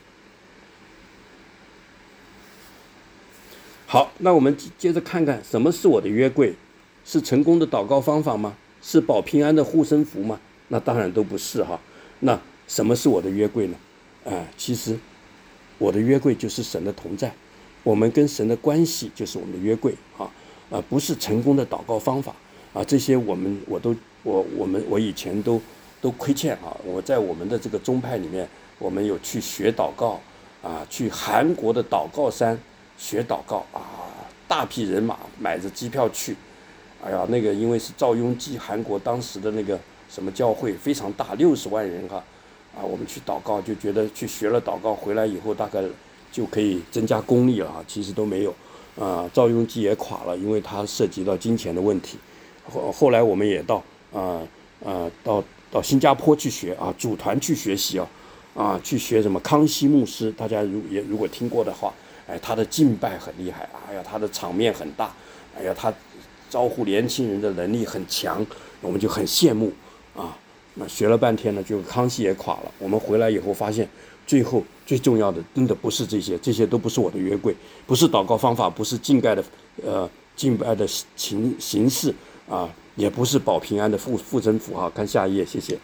好，那我们接着看看什么是我的约柜，是成功的祷告方法吗？是保平安的护身符吗？那当然都不是哈。那什么是我的约柜呢？啊、呃，其实我的约柜就是神的同在，我们跟神的关系就是我们的约柜啊，啊、呃，不是成功的祷告方法啊，这些我们我都我我们我以前都。都亏欠啊！我在我们的这个宗派里面，我们有去学祷告啊，去韩国的祷告山学祷告啊，大批人马买着机票去。哎呀，那个因为是赵雍基，韩国当时的那个什么教会非常大，六十万人哈啊，我们去祷告就觉得去学了祷告回来以后大概就可以增加功力了啊，其实都没有啊。赵雍基也垮了，因为他涉及到金钱的问题。后后来我们也到啊啊到。到新加坡去学啊，组团去学习啊，啊，去学什么康熙牧师，大家如也如果听过的话，哎，他的敬拜很厉害，哎呀，他的场面很大，哎呀，他招呼年轻人的能力很强，我们就很羡慕啊。那学了半天呢，就康熙也垮了。我们回来以后发现，最后最重要的真的不是这些，这些都不是我的约柜，不是祷告方法，不是敬拜的呃敬拜的形形式啊。也不是保平安的护护身符哈，看下一页，谢谢。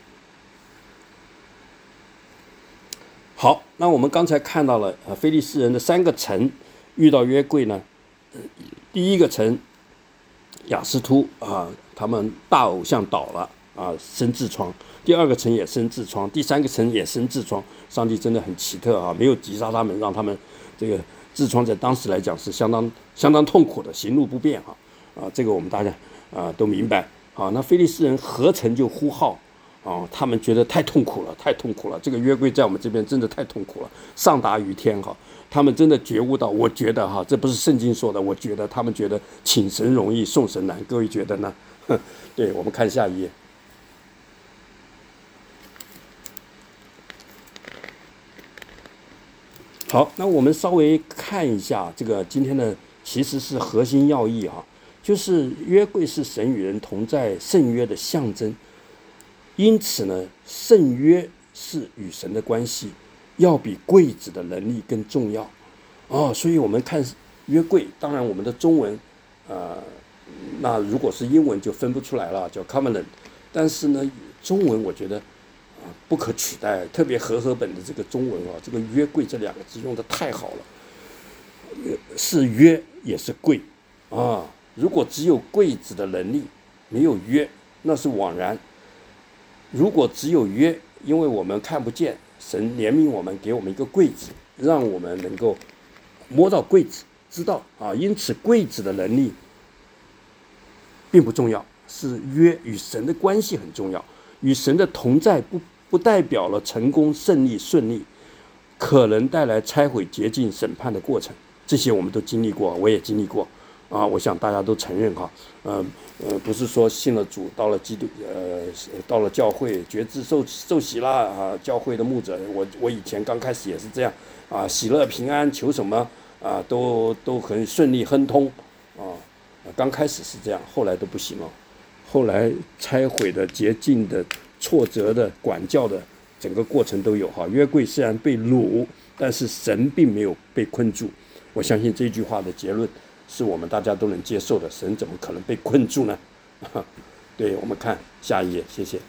好，那我们刚才看到了呃，非利士人的三个城遇到约柜呢，呃、第一个城亚斯突啊，他们大偶像倒了啊，生痔疮；第二个城也生痔疮，第三个城也生痔疮。上帝真的很奇特啊，没有击杀他们，让他们这个痔疮在当时来讲是相当相当痛苦的，行路不便哈啊，这个我们大家。啊，都明白啊。那非利士人合城就呼号啊，他们觉得太痛苦了，太痛苦了。这个约柜在我们这边真的太痛苦了，上达于天哈。他们真的觉悟到，我觉得哈，这不是圣经说的，我觉得他们觉得请神容易送神难。各位觉得呢？对，我们看下一页。好，那我们稍微看一下这个今天的其实是核心要义哈。就是约柜是神与人同在圣约的象征，因此呢，圣约是与神的关系要比柜子的能力更重要哦。所以我们看约柜，当然我们的中文，呃，那如果是英文就分不出来了，叫 covenant。但是呢，中文我觉得啊、呃、不可取代，特别和合本的这个中文啊，这个约柜这两个字用的太好了，是约也是柜啊。 如果只有柜子的能力，没有约，那是枉然。如果只有约，因为我们看不见，神怜悯我们，给我们一个柜子，让我们能够摸到柜子，知道啊。因此，柜子的能力并不重要，是约与神的关系很重要。与神的同在不不代表了成功、胜利、顺利，可能带来拆毁、洁净、审判的过程。这些我们都经历过，我也经历过啊。我想大家都承认哈，呃呃，不是说信了主，到了基督呃到了教会觉知受受洗啦啊，教会的牧者，我我以前刚开始也是这样啊，喜乐平安，求什么啊都都很顺利亨通啊，刚开始是这样，后来都不行了。后来拆毁的、洁净的、挫折的、管教的，整个过程都有哈。约柜虽然被掳，但是神并没有被困住。我相信这句话的结论是我们大家都能接受的。神怎么可能被困住呢？对，我们看下一页，谢谢。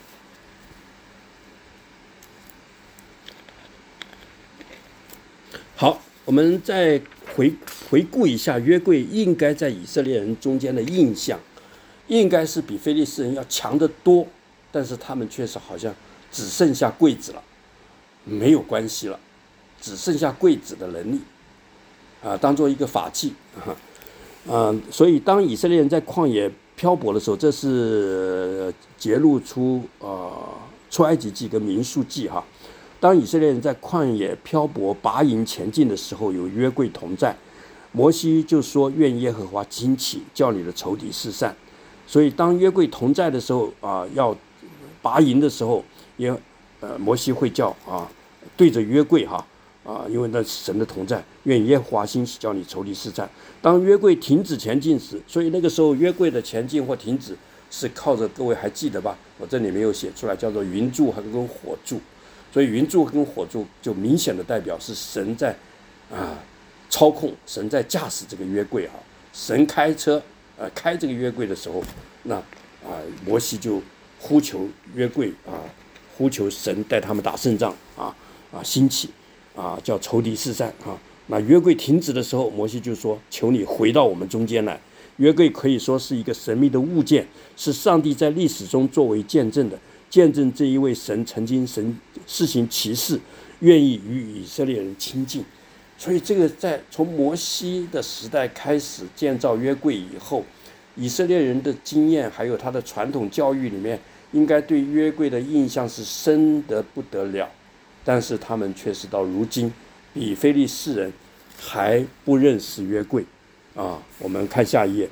好，我们再回回顾一下约柜应该在以色列人中间的印象。应该是比非利士人要强得多，但是他们却是好像只剩下柜子了，没有关系了，只剩下柜子的能力啊，当做一个法器啊，啊，所以当以色列人在旷野漂泊的时候，这是揭露出呃出埃及记跟民数记哈。当以色列人在旷野漂泊拔营前进的时候，有约柜同在，摩西就说：“愿耶和华兴起，叫你的仇敌四散。”所以，当约柜同在的时候啊，要拔营的时候，也呃，摩西会叫啊，对着约柜哈啊，因为那是神的同在，愿耶和华兴起，叫你仇敌四散。当约柜停止前进时，所以那个时候约柜的前进或停止是靠着各位还记得吧？我这里没有写出来，叫做云柱和跟火柱。所以云柱跟火柱就明显的代表是神在啊操控，神在驾驶这个约柜哈，神开车。呃，开这个约柜的时候，那啊，摩西就呼求约柜啊，呼求神带他们打胜仗啊啊，兴起啊，叫仇敌四散啊。那约柜停止的时候，摩西就说：“求你回到我们中间来。”约柜可以说是一个神秘的物件，是上帝在历史中作为见证的，见证这一位神曾经神施行奇事，愿意与以色列人亲近。所以这个在从摩西的时代开始建造约柜以后，以色列人的经验还有他的传统教育里面，应该对约柜的印象是深得不得了，但是他们却是到如今比非利士人还不认识约柜啊。我们看下一页。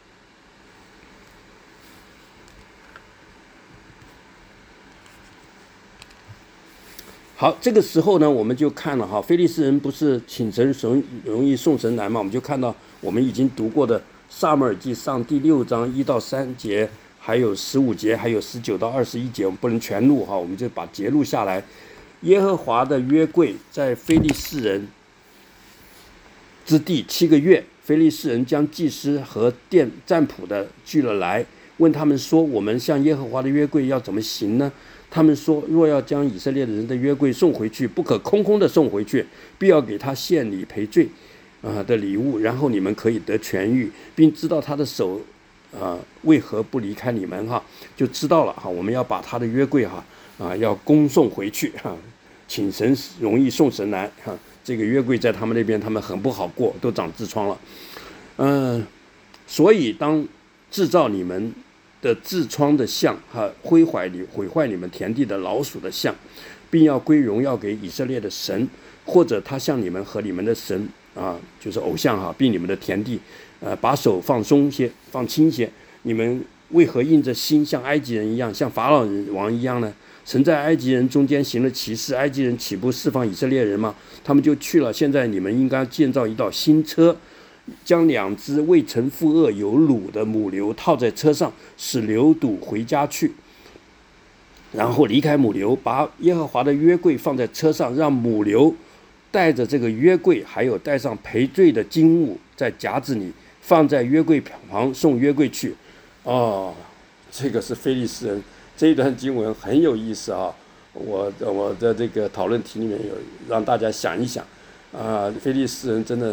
好，这个时候呢，我们就看了哈，非利士人不是请神容容易送神难嘛？我们就看到我们已经读过的撒母耳记上第六章一到三节，还有十五节，还有十九到二十一节，我们不能全录哈，我们就把节录下来。耶和华的约柜在非利士人之地七个月，非利士人将祭司和殿占卜的聚了来，问他们说：“我们向耶和华的约柜要怎么行呢？”他们说：“若要将以色列人的约柜送回去，不可空空的送回去，必要给他献礼赔罪，啊、呃、的礼物，然后你们可以得痊愈，并知道他的手，啊、呃、为何不离开你们哈，就知道了哈。我们要把他的约柜哈啊、呃、要恭送回去哈，请神容易送神难哈。这个约柜在他们那边，他们很不好过，都长痔疮了，嗯、呃，所以当制造你们的痔疮的像和毁坏你毁坏你们田地的老鼠的像，并要归荣耀给以色列的神，或者他向你们和你们的神啊，就是偶像哈，并你们的田地，呃，把手放松些，放轻些。你们为何硬着心像埃及人一样，像法老王一样呢？神在埃及人中间行了奇事，埃及人岂不释放以色列人吗？他们就去了。现在你们应该建造一道新车，将两只未曾负恶有乳的母牛套在车上，使牛犊回家去，然后离开母牛，把耶和华的约柜放在车上，让母牛带着这个约柜，还有带上赔罪的金物，在夹子里放在约柜旁，送约柜去。哦，这个是非利士人，这一段经文很有意思啊！我我的这个讨论题里面有让大家想一想啊，非利士人真的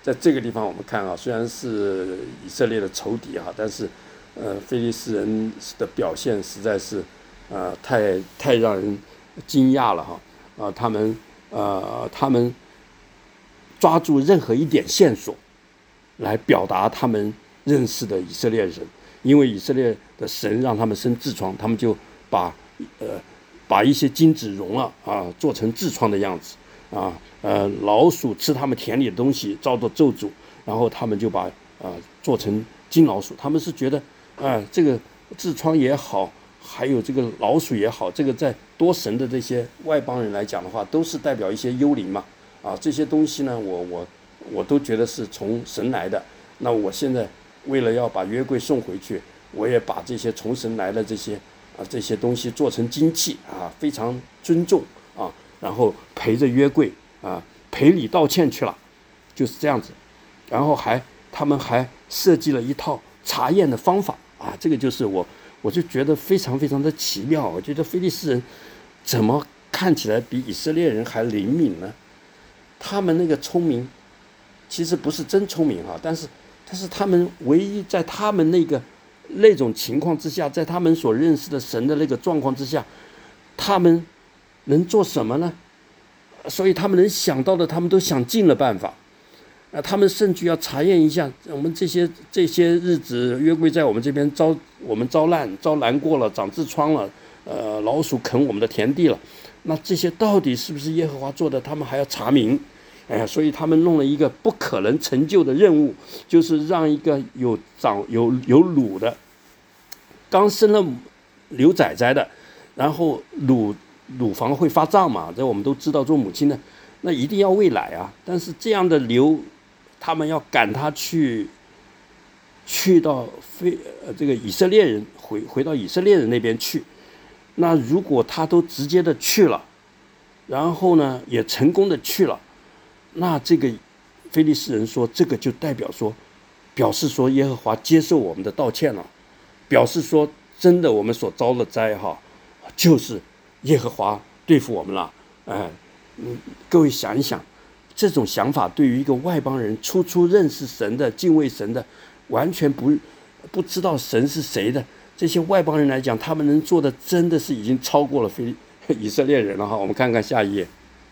在这个地方我们看啊，虽然是以色列的仇敌哈，但是呃，非利士人的表现实在是呃太太让人惊讶了哈啊、呃，他们呃他们抓住任何一点线索来表达他们认识的以色列人，因为以色列的神让他们生痔疮，他们就把呃把一些金子熔了啊，做成痔疮的样子啊，呃老鼠吃他们田里的东西遭到咒诅，然后他们就把啊、呃、做成金老鼠，他们是觉得啊、呃、这个痔疮也好，还有这个老鼠也好，这个在多神的这些外邦人来讲的话，都是代表一些幽灵嘛啊，这些东西呢，我我我都觉得是从神来的。那我现在为了要把约柜送回去，我也把这些从神来的这些啊这些东西做成金器啊，非常尊重啊，然后陪着约柜啊赔礼道歉去了，就是这样子。然后还他们还设计了一套查验的方法啊，这个就是我我就觉得非常非常的奇妙。我觉得非利士人怎么看起来比以色列人还灵敏呢？他们那个聪明其实不是真聪明啊，但是但是他们唯一在他们那个那种情况之下，在他们所认识的神的那个状况之下，他们能做什么呢？所以他们能想到的，他们都想尽了办法。啊，他们甚至要查验一下，我们这些这些日子约柜在我们这边遭我们遭难遭难过了，长痔疮了，呃，老鼠啃我们的田地了。那这些到底是不是耶和华做的？他们还要查明。哎，所以他们弄了一个不可能成就的任务，就是让一个有长有有乳的，刚生了流崽崽的，然后乳乳房会发胀嘛，这我们都知道，做母亲的那一定要喂奶啊。但是这样的流，他们要赶他去，去到非呃这个以色列人回回到以色列人那边去。那如果他都直接的去了，然后呢也成功的去了。那这个非利士人说，这个就代表说，表示说耶和华接受我们的道歉了，表示说真的我们所遭的灾哈，就是耶和华对付我们了。哎，嗯，各位想一想，这种想法对于一个外邦人初初认识神的、敬畏神的，完全不不知道神是谁的这些外邦人来讲，他们能做的真的是已经超过了非以色列人了哈。我们看看下一页。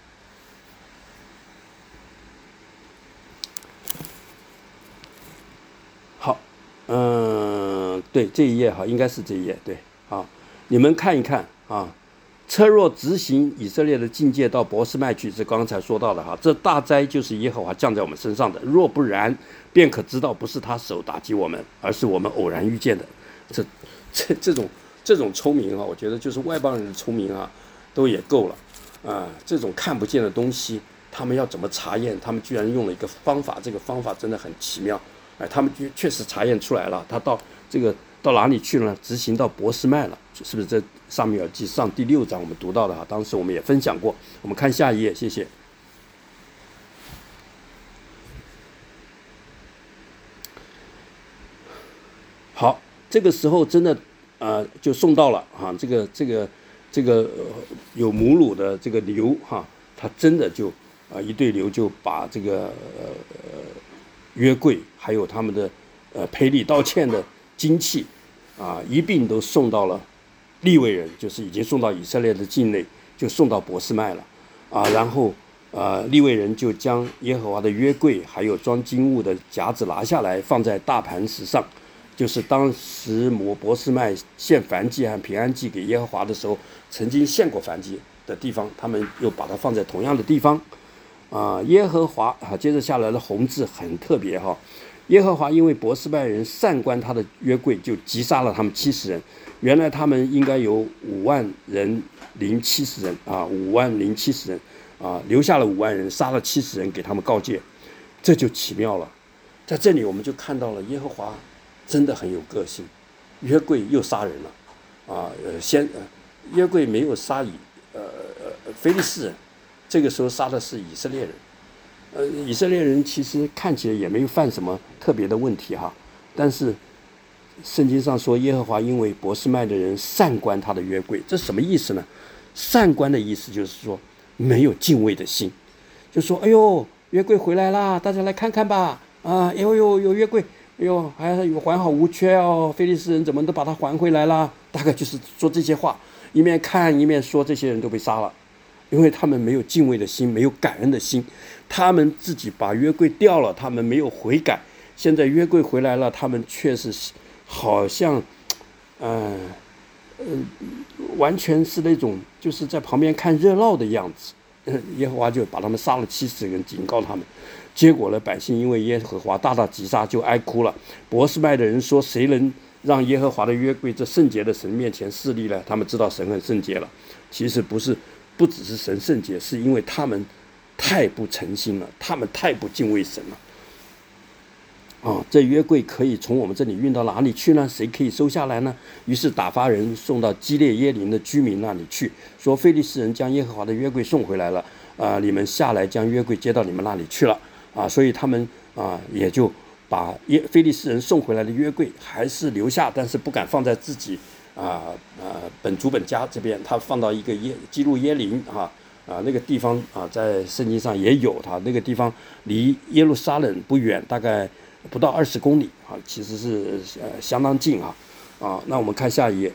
好，嗯，对，这一页哈，应该是这一页，对，好，你们看一看啊。车若直行以色列的境界到伯示麦去，是刚才说到的哈，这大灾就是耶和华降在我们身上的。若不然，便可知道不是他手打击我们，而是我们偶然遇见的。这这这种这种聪明啊，我觉得就是外邦人的聪明啊，都也够了啊。这种看不见的东西，他们要怎么查验？他们居然用了一个方法，这个方法真的很奇妙。哎，他们确实查验出来了，他到这个到哪里去了呢？执行到伯示麦了，是不是？这撒母耳记上第六章我们读到的哈，当时我们也分享过。我们看下一页，谢谢。好，这个时候真的呃就送到了哈，这个这个这个、呃、有母乳的这个牛哈，它真的就啊、呃、一对牛就把这个呃。约柜还有他们的呃赔礼道歉的金器啊，一并都送到了利未人，就是已经送到以色列的境内，就送到伯示麦了啊。然后呃利未人就将耶和华的约柜还有装金物的匣子拿下来，放在大磐石上，就是当时摩伯示麦献燔祭和平安祭给耶和华的时候，曾经献过燔祭的地方，他们又把它放在同样的地方。啊，耶和华啊，接着下来的红字很特别哈。耶和华因为伯示麦人擅观他的约柜，就击杀了他们七十人。原来他们应该有五万人零七十人啊，五万零七十人啊，留下了五万人，杀了七十人，给他们告诫。这就奇妙了，在这里我们就看到了耶和华真的很有个性。约柜又杀人了啊，呃，先呃，约柜没有杀以呃呃非利士人。这个时候杀的是以色列人，呃，以色列人其实看起来也没有犯什么特别的问题哈，但是圣经上说耶和华因为伯示麦的人擅观他的约柜，这什么意思呢？擅观的意思就是说没有敬畏的心，就说哎呦， 约柜回来啦，大家来看看吧。啊，呦呦有约柜，哎呦还有完好无缺哦，非利士人怎么都把它还回来啦？大概就是说这些话，一面看一面说，这些人都被杀了，因为他们没有敬畏的心，没有感恩的心，他们自己把约柜掉了，他们没有悔改。现在约柜回来了，他们却是好像，嗯、呃，嗯、呃，完全是那种就是在旁边看热闹的样子。耶和华就把他们杀了七十人，警告他们。结果呢，百姓因为耶和华大大击杀，就哀哭了。伯示麦的人说：“谁能让耶和华的约柜这圣洁的神面前侍立呢？”他们知道神很圣洁了，其实不是，不只是神圣洁，是因为他们太不诚心了，他们太不敬畏神了。啊，这约柜可以从我们这里运到哪里去呢？谁可以收下来呢？于是打发人送到基列耶林的居民那里去，说非利士人将耶和华的约柜送回来了，啊、呃，你们下来将约柜接到你们那里去了，啊，所以他们啊也就把耶非利士人送回来的约柜还是留下，但是不敢放在自己啊呃本族本家这边，他放到一个耶基路耶林啊。啊，那个地方啊，在圣经上也有它，那个地方离耶路撒冷不远，大概不到二十公里啊，其实是呃相当近啊啊。那我们看下一页。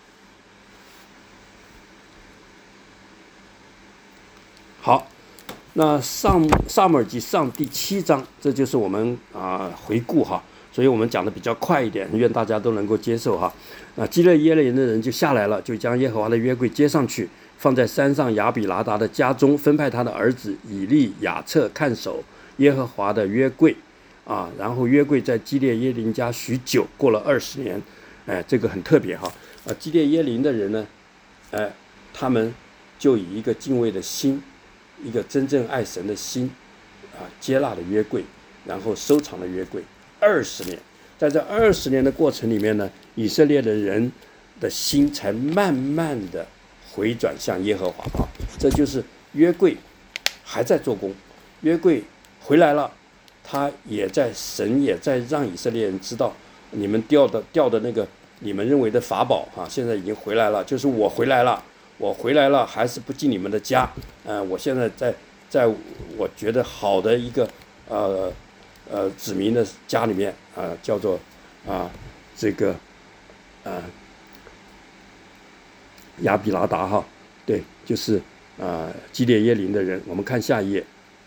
好，那上撒母耳记上第七章，这就是我们啊回顾哈，所以我们讲的比较快一点，愿大家都能够接受哈。啊，基列耶人的人就下来了，就将耶和华的约柜接上去。放在山上亚比拿达的家中，分派他的儿子以利亚册看守耶和华的约柜，啊，然后约柜在基列耶林家许久，过了二十年，哎，这个很特别哈，啊，基列耶林的人呢，哎，他们就以一个敬畏的心，一个真正爱神的心，啊，接纳了约柜，然后收藏了约柜二十年，在这二十年的过程里面呢，以色列的人的心才慢慢的回转向耶和华啊，这就是约柜还在做工，约柜回来了，他也在神也在让以色列人知道，你们掉的掉的那个你们认为的法宝啊，现在已经回来了，就是我回来了，我回来了，还是不进你们的家，呃，我现在在在我觉得好的一个呃呃子民的家里面啊、呃，叫做啊、呃、这个呃。亚比拿达哈，对，就是啊、呃、基列耶林的人。我们看下一页。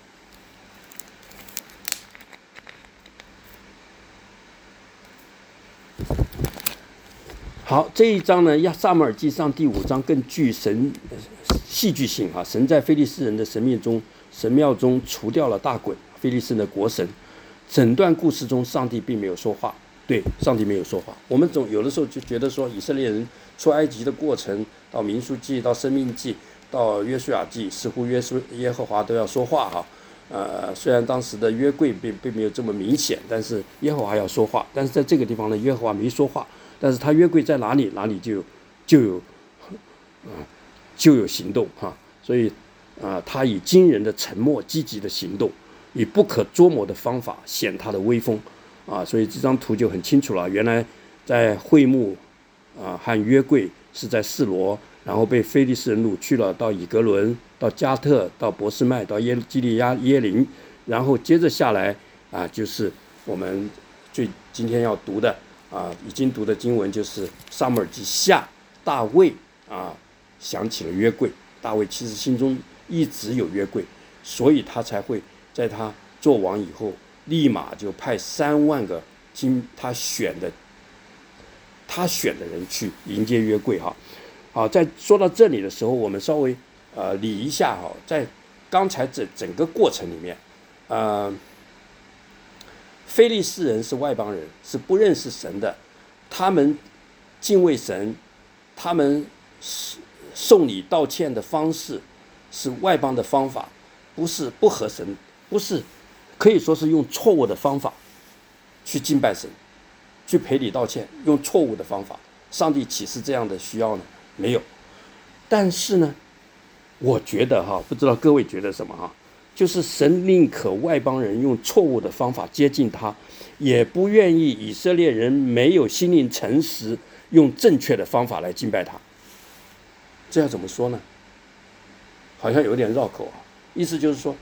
好，这一章呢，亚撒母耳记上第五章更具神戏剧性啊！神在非利士人的神命中、神庙中除掉了大鬼，非利士人的国神。整段故事中，上帝并没有说话，对，上帝没有说话。我们总有的时候就觉得说，以色列人出埃及的过程，到民数记，到生命记，到约书亚记，似乎约书耶和华都要说话哈。呃，虽然当时的约柜并并没有这么明显，但是耶和华要说话。但是在这个地方呢，耶和华没说话，但是他约柜在哪里，哪里就有就有啊、呃、就有行动哈。所以啊、呃，他以惊人的沉默，积极的行动，以不可捉摸的方法显他的威风啊。所以这张图就很清楚了。原来在会幕啊和约柜是在示罗，然后被非利士人掳去了，到以格伦，到加特，到伯示麦，到耶基利亚耶林，然后接着下来啊，就是我们最今天要读的啊，已经读的经文就是撒母耳记下，大卫啊想起了约柜，大卫其实心中一直有约柜，所以他才会在他做王以后，立马就派三万个经他选的他选的人去迎接约柜哈。好，在说到这里的时候，我们稍微呃理一下哈，在刚才整整个过程里面，呃，非利士人是外邦人，是不认识神的，他们敬畏神，他们送礼道歉的方式是外邦的方法，不是不合神，不是可以说是用错误的方法去敬拜神，去赔礼道歉，用错误的方法，上帝岂是这样的需要呢？没有。但是呢，我觉得哈，不知道各位觉得什么哈，就是神宁可外邦人用错误的方法接近他，也不愿意以色列人没有心灵诚实，用正确的方法来敬拜他。这要怎么说呢？好像有点绕口啊。意思就是说，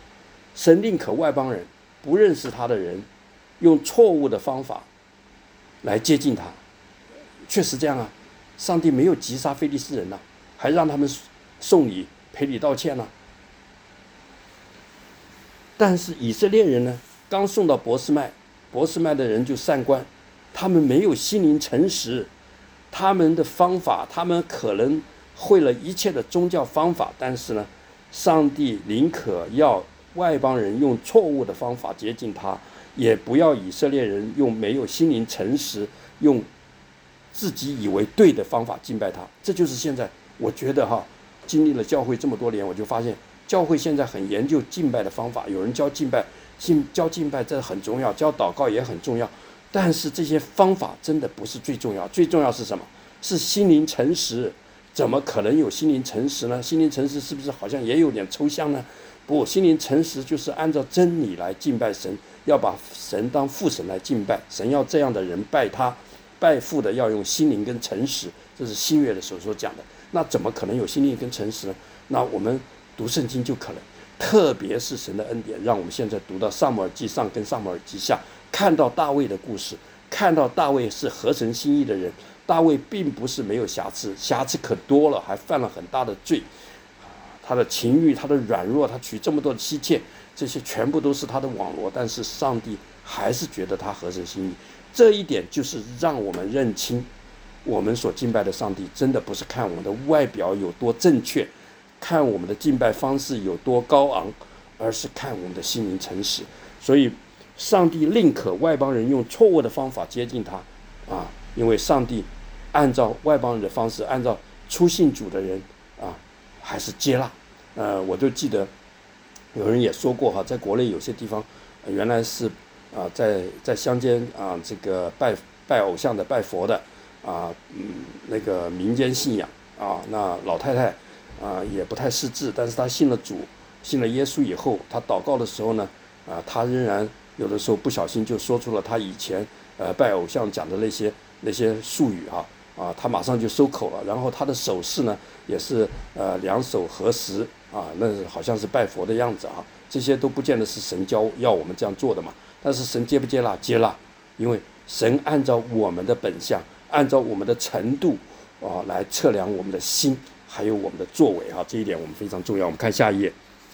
神宁可外邦人不认识他的人用错误的方法来接近他。确实这样啊，上帝没有击杀非利士人呐、啊，还让他们送礼赔礼道歉呐、啊。但是以色列人呢，刚送到伯示麦，伯示麦的人就散关，他们没有心灵诚实，他们的方法，他们可能会了一切的宗教方法，但是呢，上帝宁可要外邦人用错误的方法接近他，也不要以色列人用没有心灵诚实、用自己以为对的方法敬拜他。这就是现在我觉得哈，经历了教会这么多年，我就发现教会现在很研究敬拜的方法。有人教敬拜，敬教敬拜这很重要，教祷告也很重要，但是这些方法真的不是最重要。最重要是什么？是心灵诚实。怎么可能有心灵诚实呢？心灵诚实是不是好像也有点抽象呢？不，心灵诚实就是按照真理来敬拜神，要把神当父神来敬拜。神要这样的人拜他，拜父的要用心灵跟诚实，这是新约的时候所讲的。那怎么可能有心灵跟诚实呢？那我们读圣经就可能，特别是神的恩典，让我们现在读到撒母耳记上跟撒母耳记下，看到大卫的故事，看到大卫是合神心意的人。大卫并不是没有瑕疵，瑕疵可多了，还犯了很大的罪。他的情欲，他的软弱，他娶这么多的妻妾，这些全部都是他的网罗，但是上帝还是觉得他合神心意。这一点就是让我们认清，我们所敬拜的上帝真的不是看我们的外表有多正确，看我们的敬拜方式有多高昂，而是看我们的心灵诚实。所以上帝宁可外邦人用错误的方法接近他啊，因为上帝按照外邦人的方式，按照初信主的人啊，还是接纳。呃，我就记得有人也说过哈，在国内有些地方，呃、原来是啊、呃，在在乡间啊，这个拜拜偶像的、拜佛的啊，嗯，那个民间信仰啊，那老太太啊也不太识字，但是她信了主，信了耶稣以后，她祷告的时候呢，啊，她仍然有的时候不小心就说出了她以前呃拜偶像讲的那些那些术语哈。啊，他马上就收口了，然后他的手势呢，也是呃两手合十啊，那好像是拜佛的样子啊，这些都不见得是神教要我们这样做的嘛。但是神接不接纳？接纳，因为神按照我们的本相，按照我们的程度啊来测量我们的心，还有我们的作为啊，这一点我们非常重要。我们看下一页。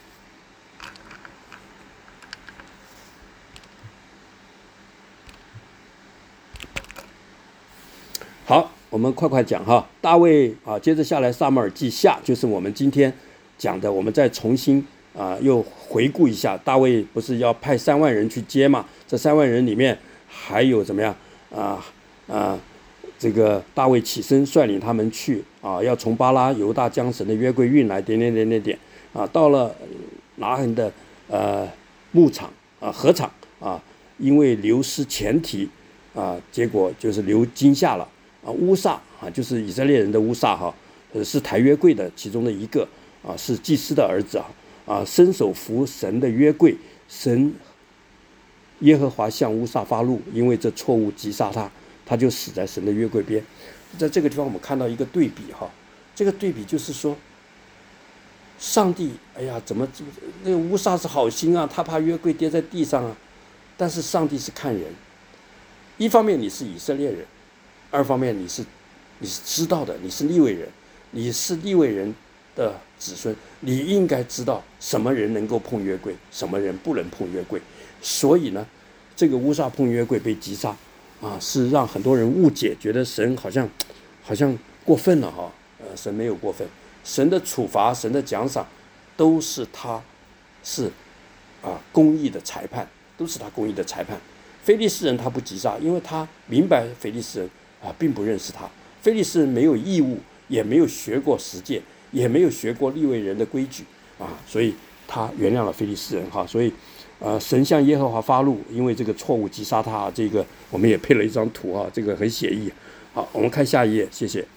好，我们快快讲哈。大卫啊，接着下来撒母耳记下，就是我们今天讲的。我们再重新啊，又回顾一下，大卫不是要派三万人去接嘛？这三万人里面还有怎么样啊啊？这个大卫起身率领他们去啊，要从巴拉犹大将神的约柜运来，点点点点点啊，到了拿横的呃牧场啊禾场啊，因为流失前蹄啊，结果就是流惊吓了。啊，乌撒啊，就是以色列人的乌撒哈，呃，是抬约柜的其中的一个啊，是祭司的儿子啊，啊，伸手扶神的约柜，神耶和华向乌撒发怒，因为这错误击杀他，他就死在神的约柜边。在这个地方，我们看到一个对比哈，这个对比就是说，上帝，哎呀，怎么那个乌撒是好心啊，他怕约柜跌在地上啊，但是上帝是看人，一方面你是以色列人。二方面你是你是知道的，你是利未人，你是利未人的子孙，你应该知道什么人能够碰约柜，什么人不能碰约柜。所以呢，这个乌撒碰约柜被击杀啊，是让很多人误解，觉得神好像好像过分了哈。呃，神没有过分，神的处罚、神的奖赏，都是他是啊公义的裁判，都是他公义的裁判。非利士人他不击杀，因为他明白非利士人啊，并不认识他。非利士人没有义务，也没有学过实践，也没有学过利未人的规矩啊，所以他原谅了非利士人哈。所以，呃，神向耶和华发怒，因为这个错误击杀他。这个我们也配了一张图啊，这个很写意。好，我们看下一页，谢谢。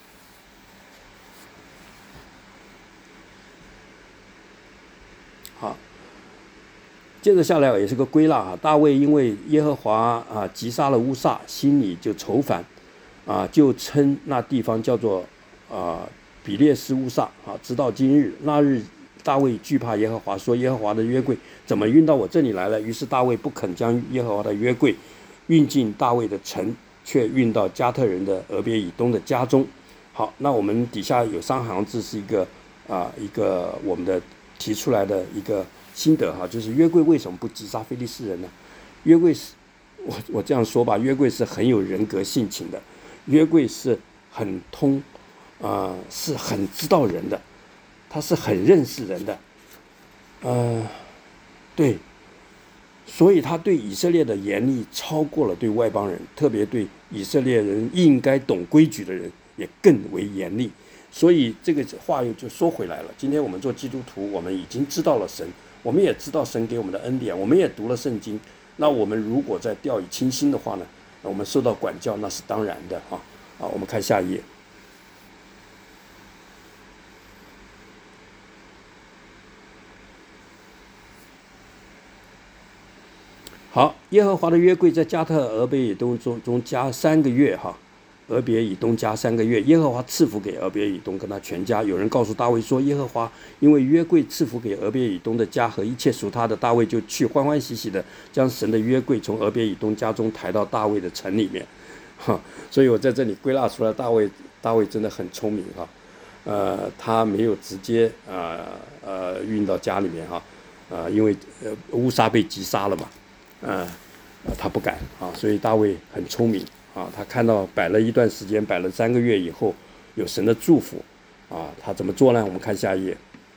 好，接着下来也是个归纳啊。大卫因为耶和华啊击杀了乌撒，心里就愁烦。啊，就称那地方叫做啊比列斯乌撒啊，直到今日。那日大卫惧怕耶和华，说耶和华的约柜怎么运到我这里来了？于是大卫不肯将耶和华的约柜运进大卫的城，却运到加特人的俄别以东的家中。好，那我们底下有三行字，是一个啊、呃、一个我们的提出来的一个心得哈，就是约柜为什么不击杀非利士人呢？约柜是我我这样说吧，约柜是很有人格性情的，约柜是很通啊、呃，是很知道人的，他是很认识人的，呃，对，所以他对以色列的严厉超过了对外邦人，特别对以色列人应该懂规矩的人也更为严厉。所以这个话又就说回来了，今天我们做基督徒，我们已经知道了神，我们也知道神给我们的恩典，我们也读了圣经。那我们如果再掉以轻心的话呢，我们受到管教那是当然的啊啊！我们看下一页。好，耶和华的约柜在加特俄别以东中中加三个月哈，俄别以东加三个月，耶和华赐福给俄别以东跟他全家。有人告诉大卫说，耶和华因为约柜赐福给俄别以东的家和一切属他的，大卫就去欢欢喜喜的将神的约柜从俄别以东家中抬到大卫的城里面。哈，所以我在这里归纳出来，大卫大卫真的很聪明哈，呃，他没有直接呃呃运到家里面哈，呃，因为呃乌撒被击杀了嘛。嗯、呃，他不敢啊，所以大卫很聪明啊。他看到摆了一段时间，摆了三个月以后，有神的祝福啊。他怎么做呢？我们看下一页。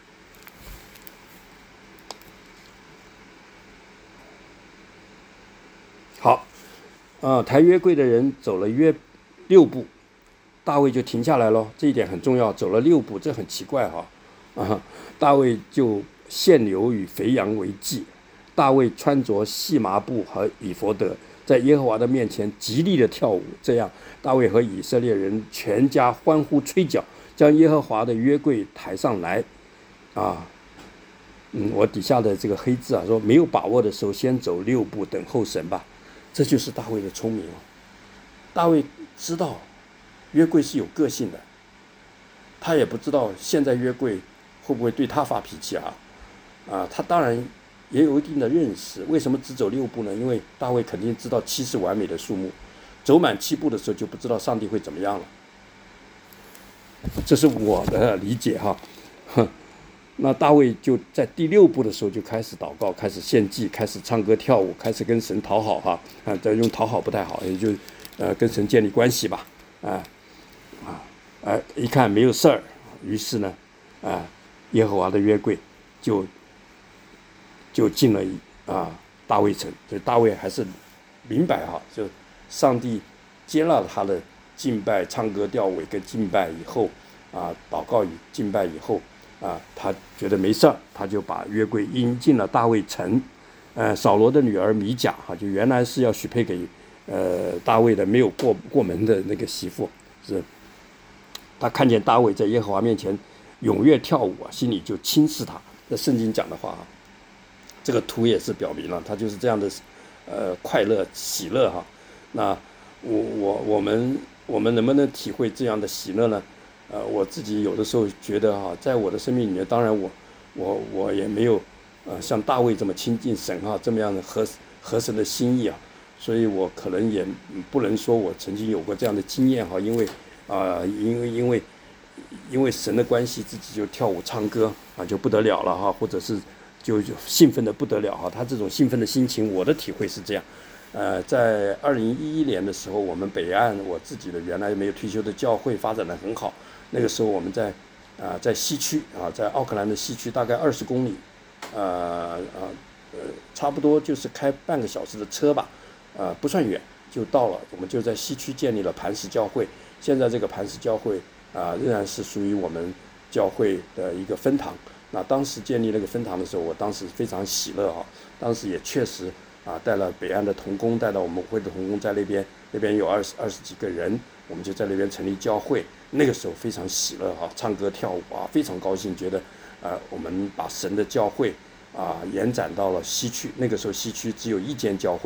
好，啊，抬约柜的人走了约六步，大卫就停下来了。这一点很重要，走了六步，这很奇怪哈啊。大卫就献牛与肥羊为祭。大卫穿着细麻布和以弗得，在耶和华的面前极力的跳舞。这样，大卫和以色列人全家欢呼吹角，将耶和华的约柜抬上来。啊，嗯，我底下的这个黑字啊，说没有把握的时候，先走六步，等候神吧。这就是大卫的聪明哦。大卫知道约柜是有个性的，他也不知道现在约柜会不会对他发脾气啊？啊，他当然也有一定的认识。为什么只走六步呢？因为大卫肯定知道七是完美的数目，走满七步的时候就不知道上帝会怎么样了。这是我的理解哈。那大卫就在第六步的时候就开始祷告，开始献祭，开始唱歌跳舞，开始跟神讨好哈。啊，这用讨好不太好，也就呃跟神建立关系吧。啊啊啊！一看没有事儿，于是呢，啊，耶和华的约柜就就进了啊大卫城。所以大卫还是明白哈，就上帝接纳了他的敬拜、唱歌、跳舞跟敬拜以后啊，祷告与敬拜以后。啊，他觉得没事儿，他就把约柜引进了大卫城。呃，扫罗的女儿米甲哈，就原来是要许配给呃大卫的，没有过过门的那个媳妇，是。他看见大卫在耶和华面前踊跃跳舞啊，心里就轻视他。这圣经讲的话，这个图也是表明了他就是这样的呃快乐喜乐哈。那我我我们我们能不能体会这样的喜乐呢？呃，我自己有的时候觉得哈，在我的生命里面，当然我我我也没有呃像大卫这么亲近神哈，这么样的合合神的心意啊，所以我可能也不能说我曾经有过这样的经验哈，因为啊、呃，因为因为因为神的关系，自己就跳舞唱歌啊，就不得了了哈，或者是就就兴奋的不得了哈，他这种兴奋的心情，我的体会是这样。呃，在二零一一年的时候，我们北岸我自己的原来没有退休的教会发展得很好。那个时候我们在啊、呃、在西区啊，在奥克兰的西区大概二十公里，呃呃呃，差不多就是开半个小时的车吧，呃不算远就到了。我们就在西区建立了磐石教会。现在这个磐石教会啊、呃、仍然是属于我们教会的一个分堂。那当时建立那个分堂的时候，我当时非常喜乐啊，当时也确实啊带了北岸的同工，带到我们会的同工在那边，那边有二十二十几个人，我们就在那边成立教会。那个时候非常喜乐哈，唱歌跳舞啊，非常高兴，觉得呃我们把神的教会啊延展到了西区。那个时候西区只有一间教会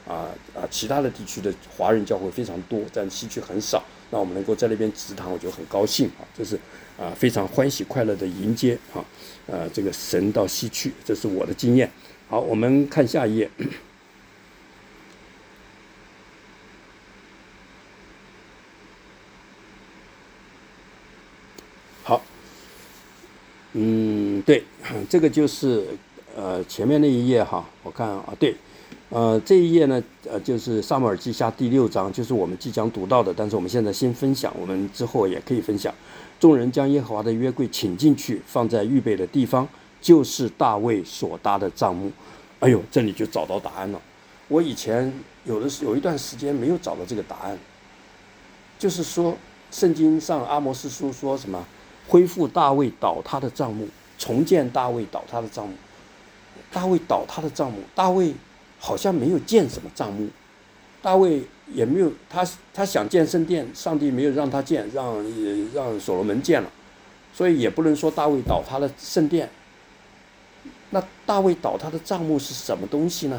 啊啊其他的地区的华人教会非常多，但西区很少。那我们能够在那边植堂，我就很高兴啊，这是啊非常欢喜快乐的迎接啊，呃这个神到西区，这是我的经验。好，我们看下一页。好，嗯，对，这个就是呃前面那一页哈，我看啊，对。呃，这一页呢，呃，就是撒母耳记下第六章，就是我们即将读到的。但是我们现在先分享，我们之后也可以分享。众人将耶和华的约柜请进去，放在预备的地方，就是大卫所搭的帐幕。哎呦，这里就找到答案了。我以前有的有一段时间没有找到这个答案，就是说，圣经上阿摩司书说什么？恢复大卫倒塌的帐幕，重建大卫倒塌的帐幕。大卫倒塌的帐幕，大卫好像没有建什么帐幕，大卫也没有他他想建圣殿，上帝没有让他建，让让所罗门建了，所以也不能说大卫倒塌了圣殿。那大卫倒塌的帐幕是什么东西呢？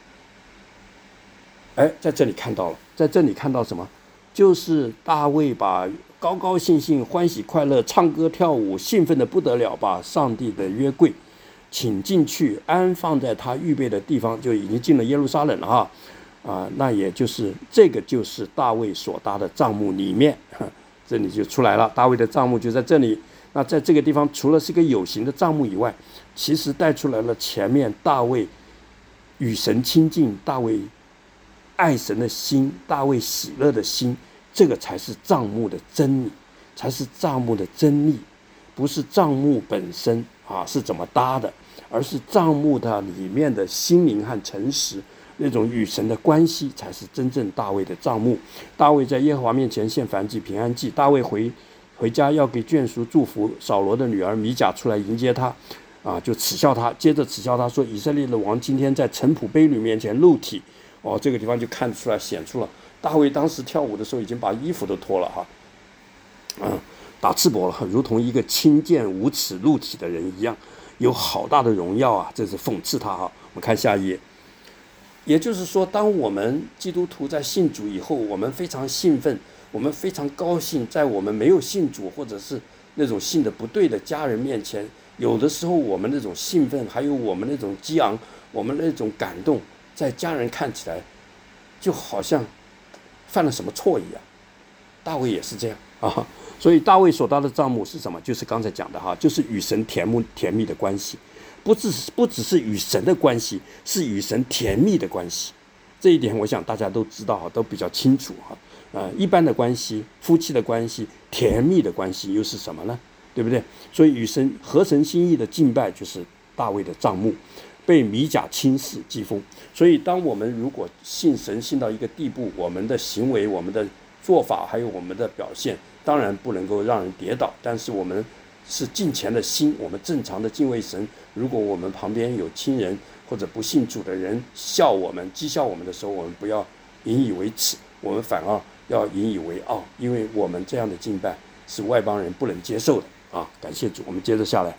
哎，在这里看到了，在这里看到什么？就是大卫把高高兴兴、欢喜快乐、唱歌跳舞、兴奋的不得了，把上帝的约柜请进去，安放在他预备的地方，就已经进了耶路撒冷了哈，啊，那也就是这个就是大卫所搭的帐幕里面，这里就出来了，大卫的帐幕就在这里。那在这个地方，除了是个有形的帐幕以外，其实带出来了前面大卫与神亲近，大卫爱神的心，大卫喜乐的心，这个才是帐幕的真理，才是帐幕的真理，不是帐幕本身啊是怎么搭的，而是帐幕的里面的心灵和诚实，那种与神的关系才是真正大卫的帐幕。大卫在耶和华面前献燔祭、平安祭。大卫回回家要给眷属祝福，扫罗的女儿米甲出来迎接他，啊，就耻笑他，接着耻笑他说：“以色列的王今天在陈普卑女面前露体。”哦，这个地方就看出来显出了大卫当时跳舞的时候已经把衣服都脱了哈，嗯，打赤膊了，如同一个轻贱无耻露体的人一样，有好大的荣耀啊！这是讽刺他哈。我们看下一页，也就是说，当我们基督徒在信主以后，我们非常兴奋，我们非常高兴，在我们没有信主或者是那种信的不对的家人面前，有的时候我们那种兴奋，还有我们那种激昂，我们那种感动，在家人看起来就好像犯了什么错一样。大卫也是这样啊，所以大卫所搭的帐幕是什么？就是刚才讲的哈，就是与神甜蜜甜蜜的关系，不只是不只是与神的关系，是与神甜蜜的关系。这一点我想大家都知道，都比较清楚哈。呃，一般的关系，夫妻的关系，甜蜜的关系又是什么呢？对不对？所以与神合神心意的敬拜就是大卫的帐幕，被米甲轻视讥讽。所以当我们如果信神信到一个地步，我们的行为、我们的做法还有我们的表现，当然不能够让人跌倒，但是我们是敬虔的心，我们正常的敬畏神。如果我们旁边有亲人或者不信主的人笑我们、讥笑我们的时候，我们不要引以为耻，我们反而要引以为傲，因为我们这样的敬拜是外邦人不能接受的啊！感谢主，我们接着下来。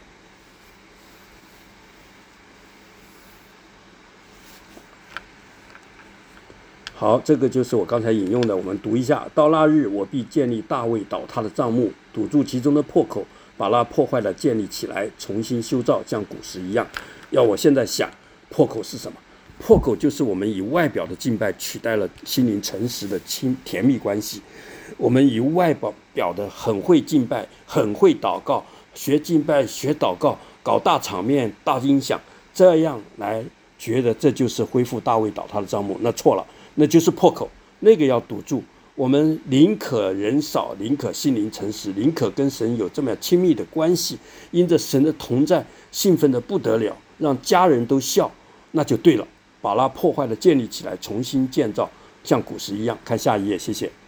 好，这个就是我刚才引用的，我们读一下：到那日，我必建立大卫倒塌的帐幕，堵住其中的破口，把那破坏的建立起来，重新修造，像古时一样。要我现在想，破口是什么？破口就是我们以外表的敬拜取代了心灵诚实的亲甜蜜关系。我们以外表的很会敬拜，很会祷告，学敬拜，学祷告，搞大场面、大音响，这样来觉得这就是恢复大卫倒塌的帐幕，那错了。那就是破口，那个要堵住。我们宁可人少，宁可心灵诚实，宁可跟神有这么亲密的关系，因着神的同在，兴奋的不得了，让家人都笑，那就对了。把那破坏的建立起来，重新建造，像古时一样。看下一页，谢谢。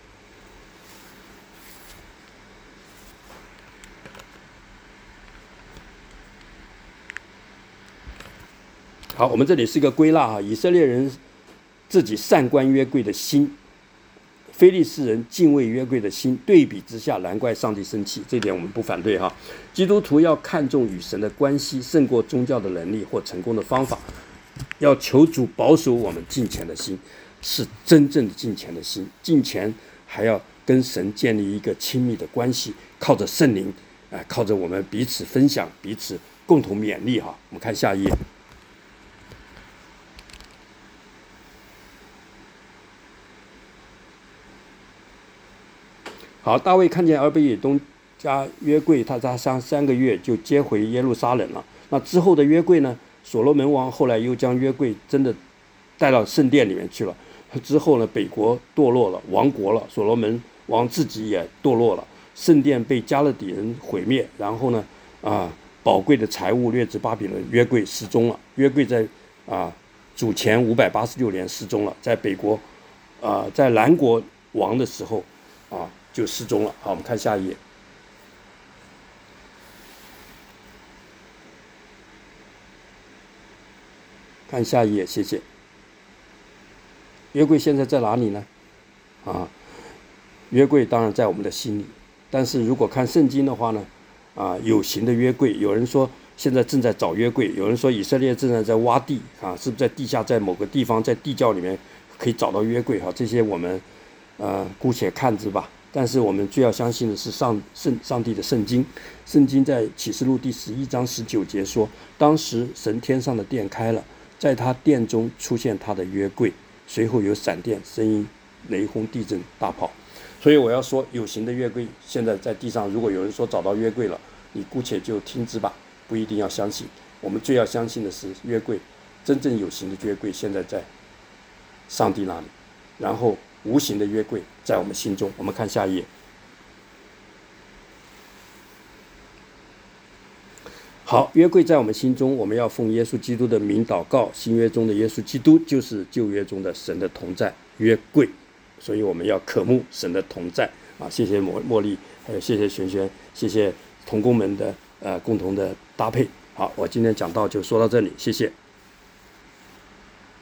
好，我们这里是一个归纳哈，以色列人自己善观约柜的心，非利士人敬畏约柜的心，对比之下，难怪上帝生气。这点我们不反对哈。基督徒要看重与神的关系，胜过宗教的能力或成功的方法。 要求主保守我们敬虔的心，是真正的敬虔的心。敬虔还要跟神建立一个亲密的关系，靠着圣灵，呃、靠着我们彼此分享，彼此共同勉励哈。我们看下一页。好，大卫看见俄贝以东家约柜，他他三三个月就接回耶路撒冷了。那之后的约柜呢？所罗门王后来又将约柜真的带到圣殿里面去了。之后呢，北国堕落了，亡国了，所罗门王自己也堕落了，圣殿被加勒底人毁灭，然后呢，啊，宝贵的财物掠至巴比伦，约柜失踪了。约柜在啊主前五百八十六年失踪了，在北国，啊，在南国王的时候，啊。就失踪了。好，我们看下一页。看下一页，谢谢。约柜现在在哪里呢？啊，约柜当然在我们的心里，但是如果看圣经的话呢，啊，有形的约柜，有人说现在正在找约柜，有人说以色列正在在挖地啊，是不是在地下，在某个地方，在地窖里面可以找到约柜？哈，这些我们呃姑且看之吧。但是我们最要相信的是上圣上帝的圣经。圣经在启示录第十一章十九节说，当时神天上的殿开了，在他殿中出现他的约柜，随后有闪电、声音、雷轰、地震、大炮。所以我要说，有形的约柜现在在地上，如果有人说找到约柜了，你姑且就听之吧，不一定要相信。我们最要相信的是约柜，真正有形的约柜现在在上帝那里，然后无形的约柜在我们心中。我们看下一页。好，约柜在我们心中，我们要奉耶稣基督的名祷告。新约中的耶稣基督就是旧约中的神的同在，约柜，所以我们要渴慕神的同在啊！谢谢茉茉莉，还有谢谢璇璇，谢谢同工们的呃共同的搭配。好，我今天讲到就说到这里，谢谢。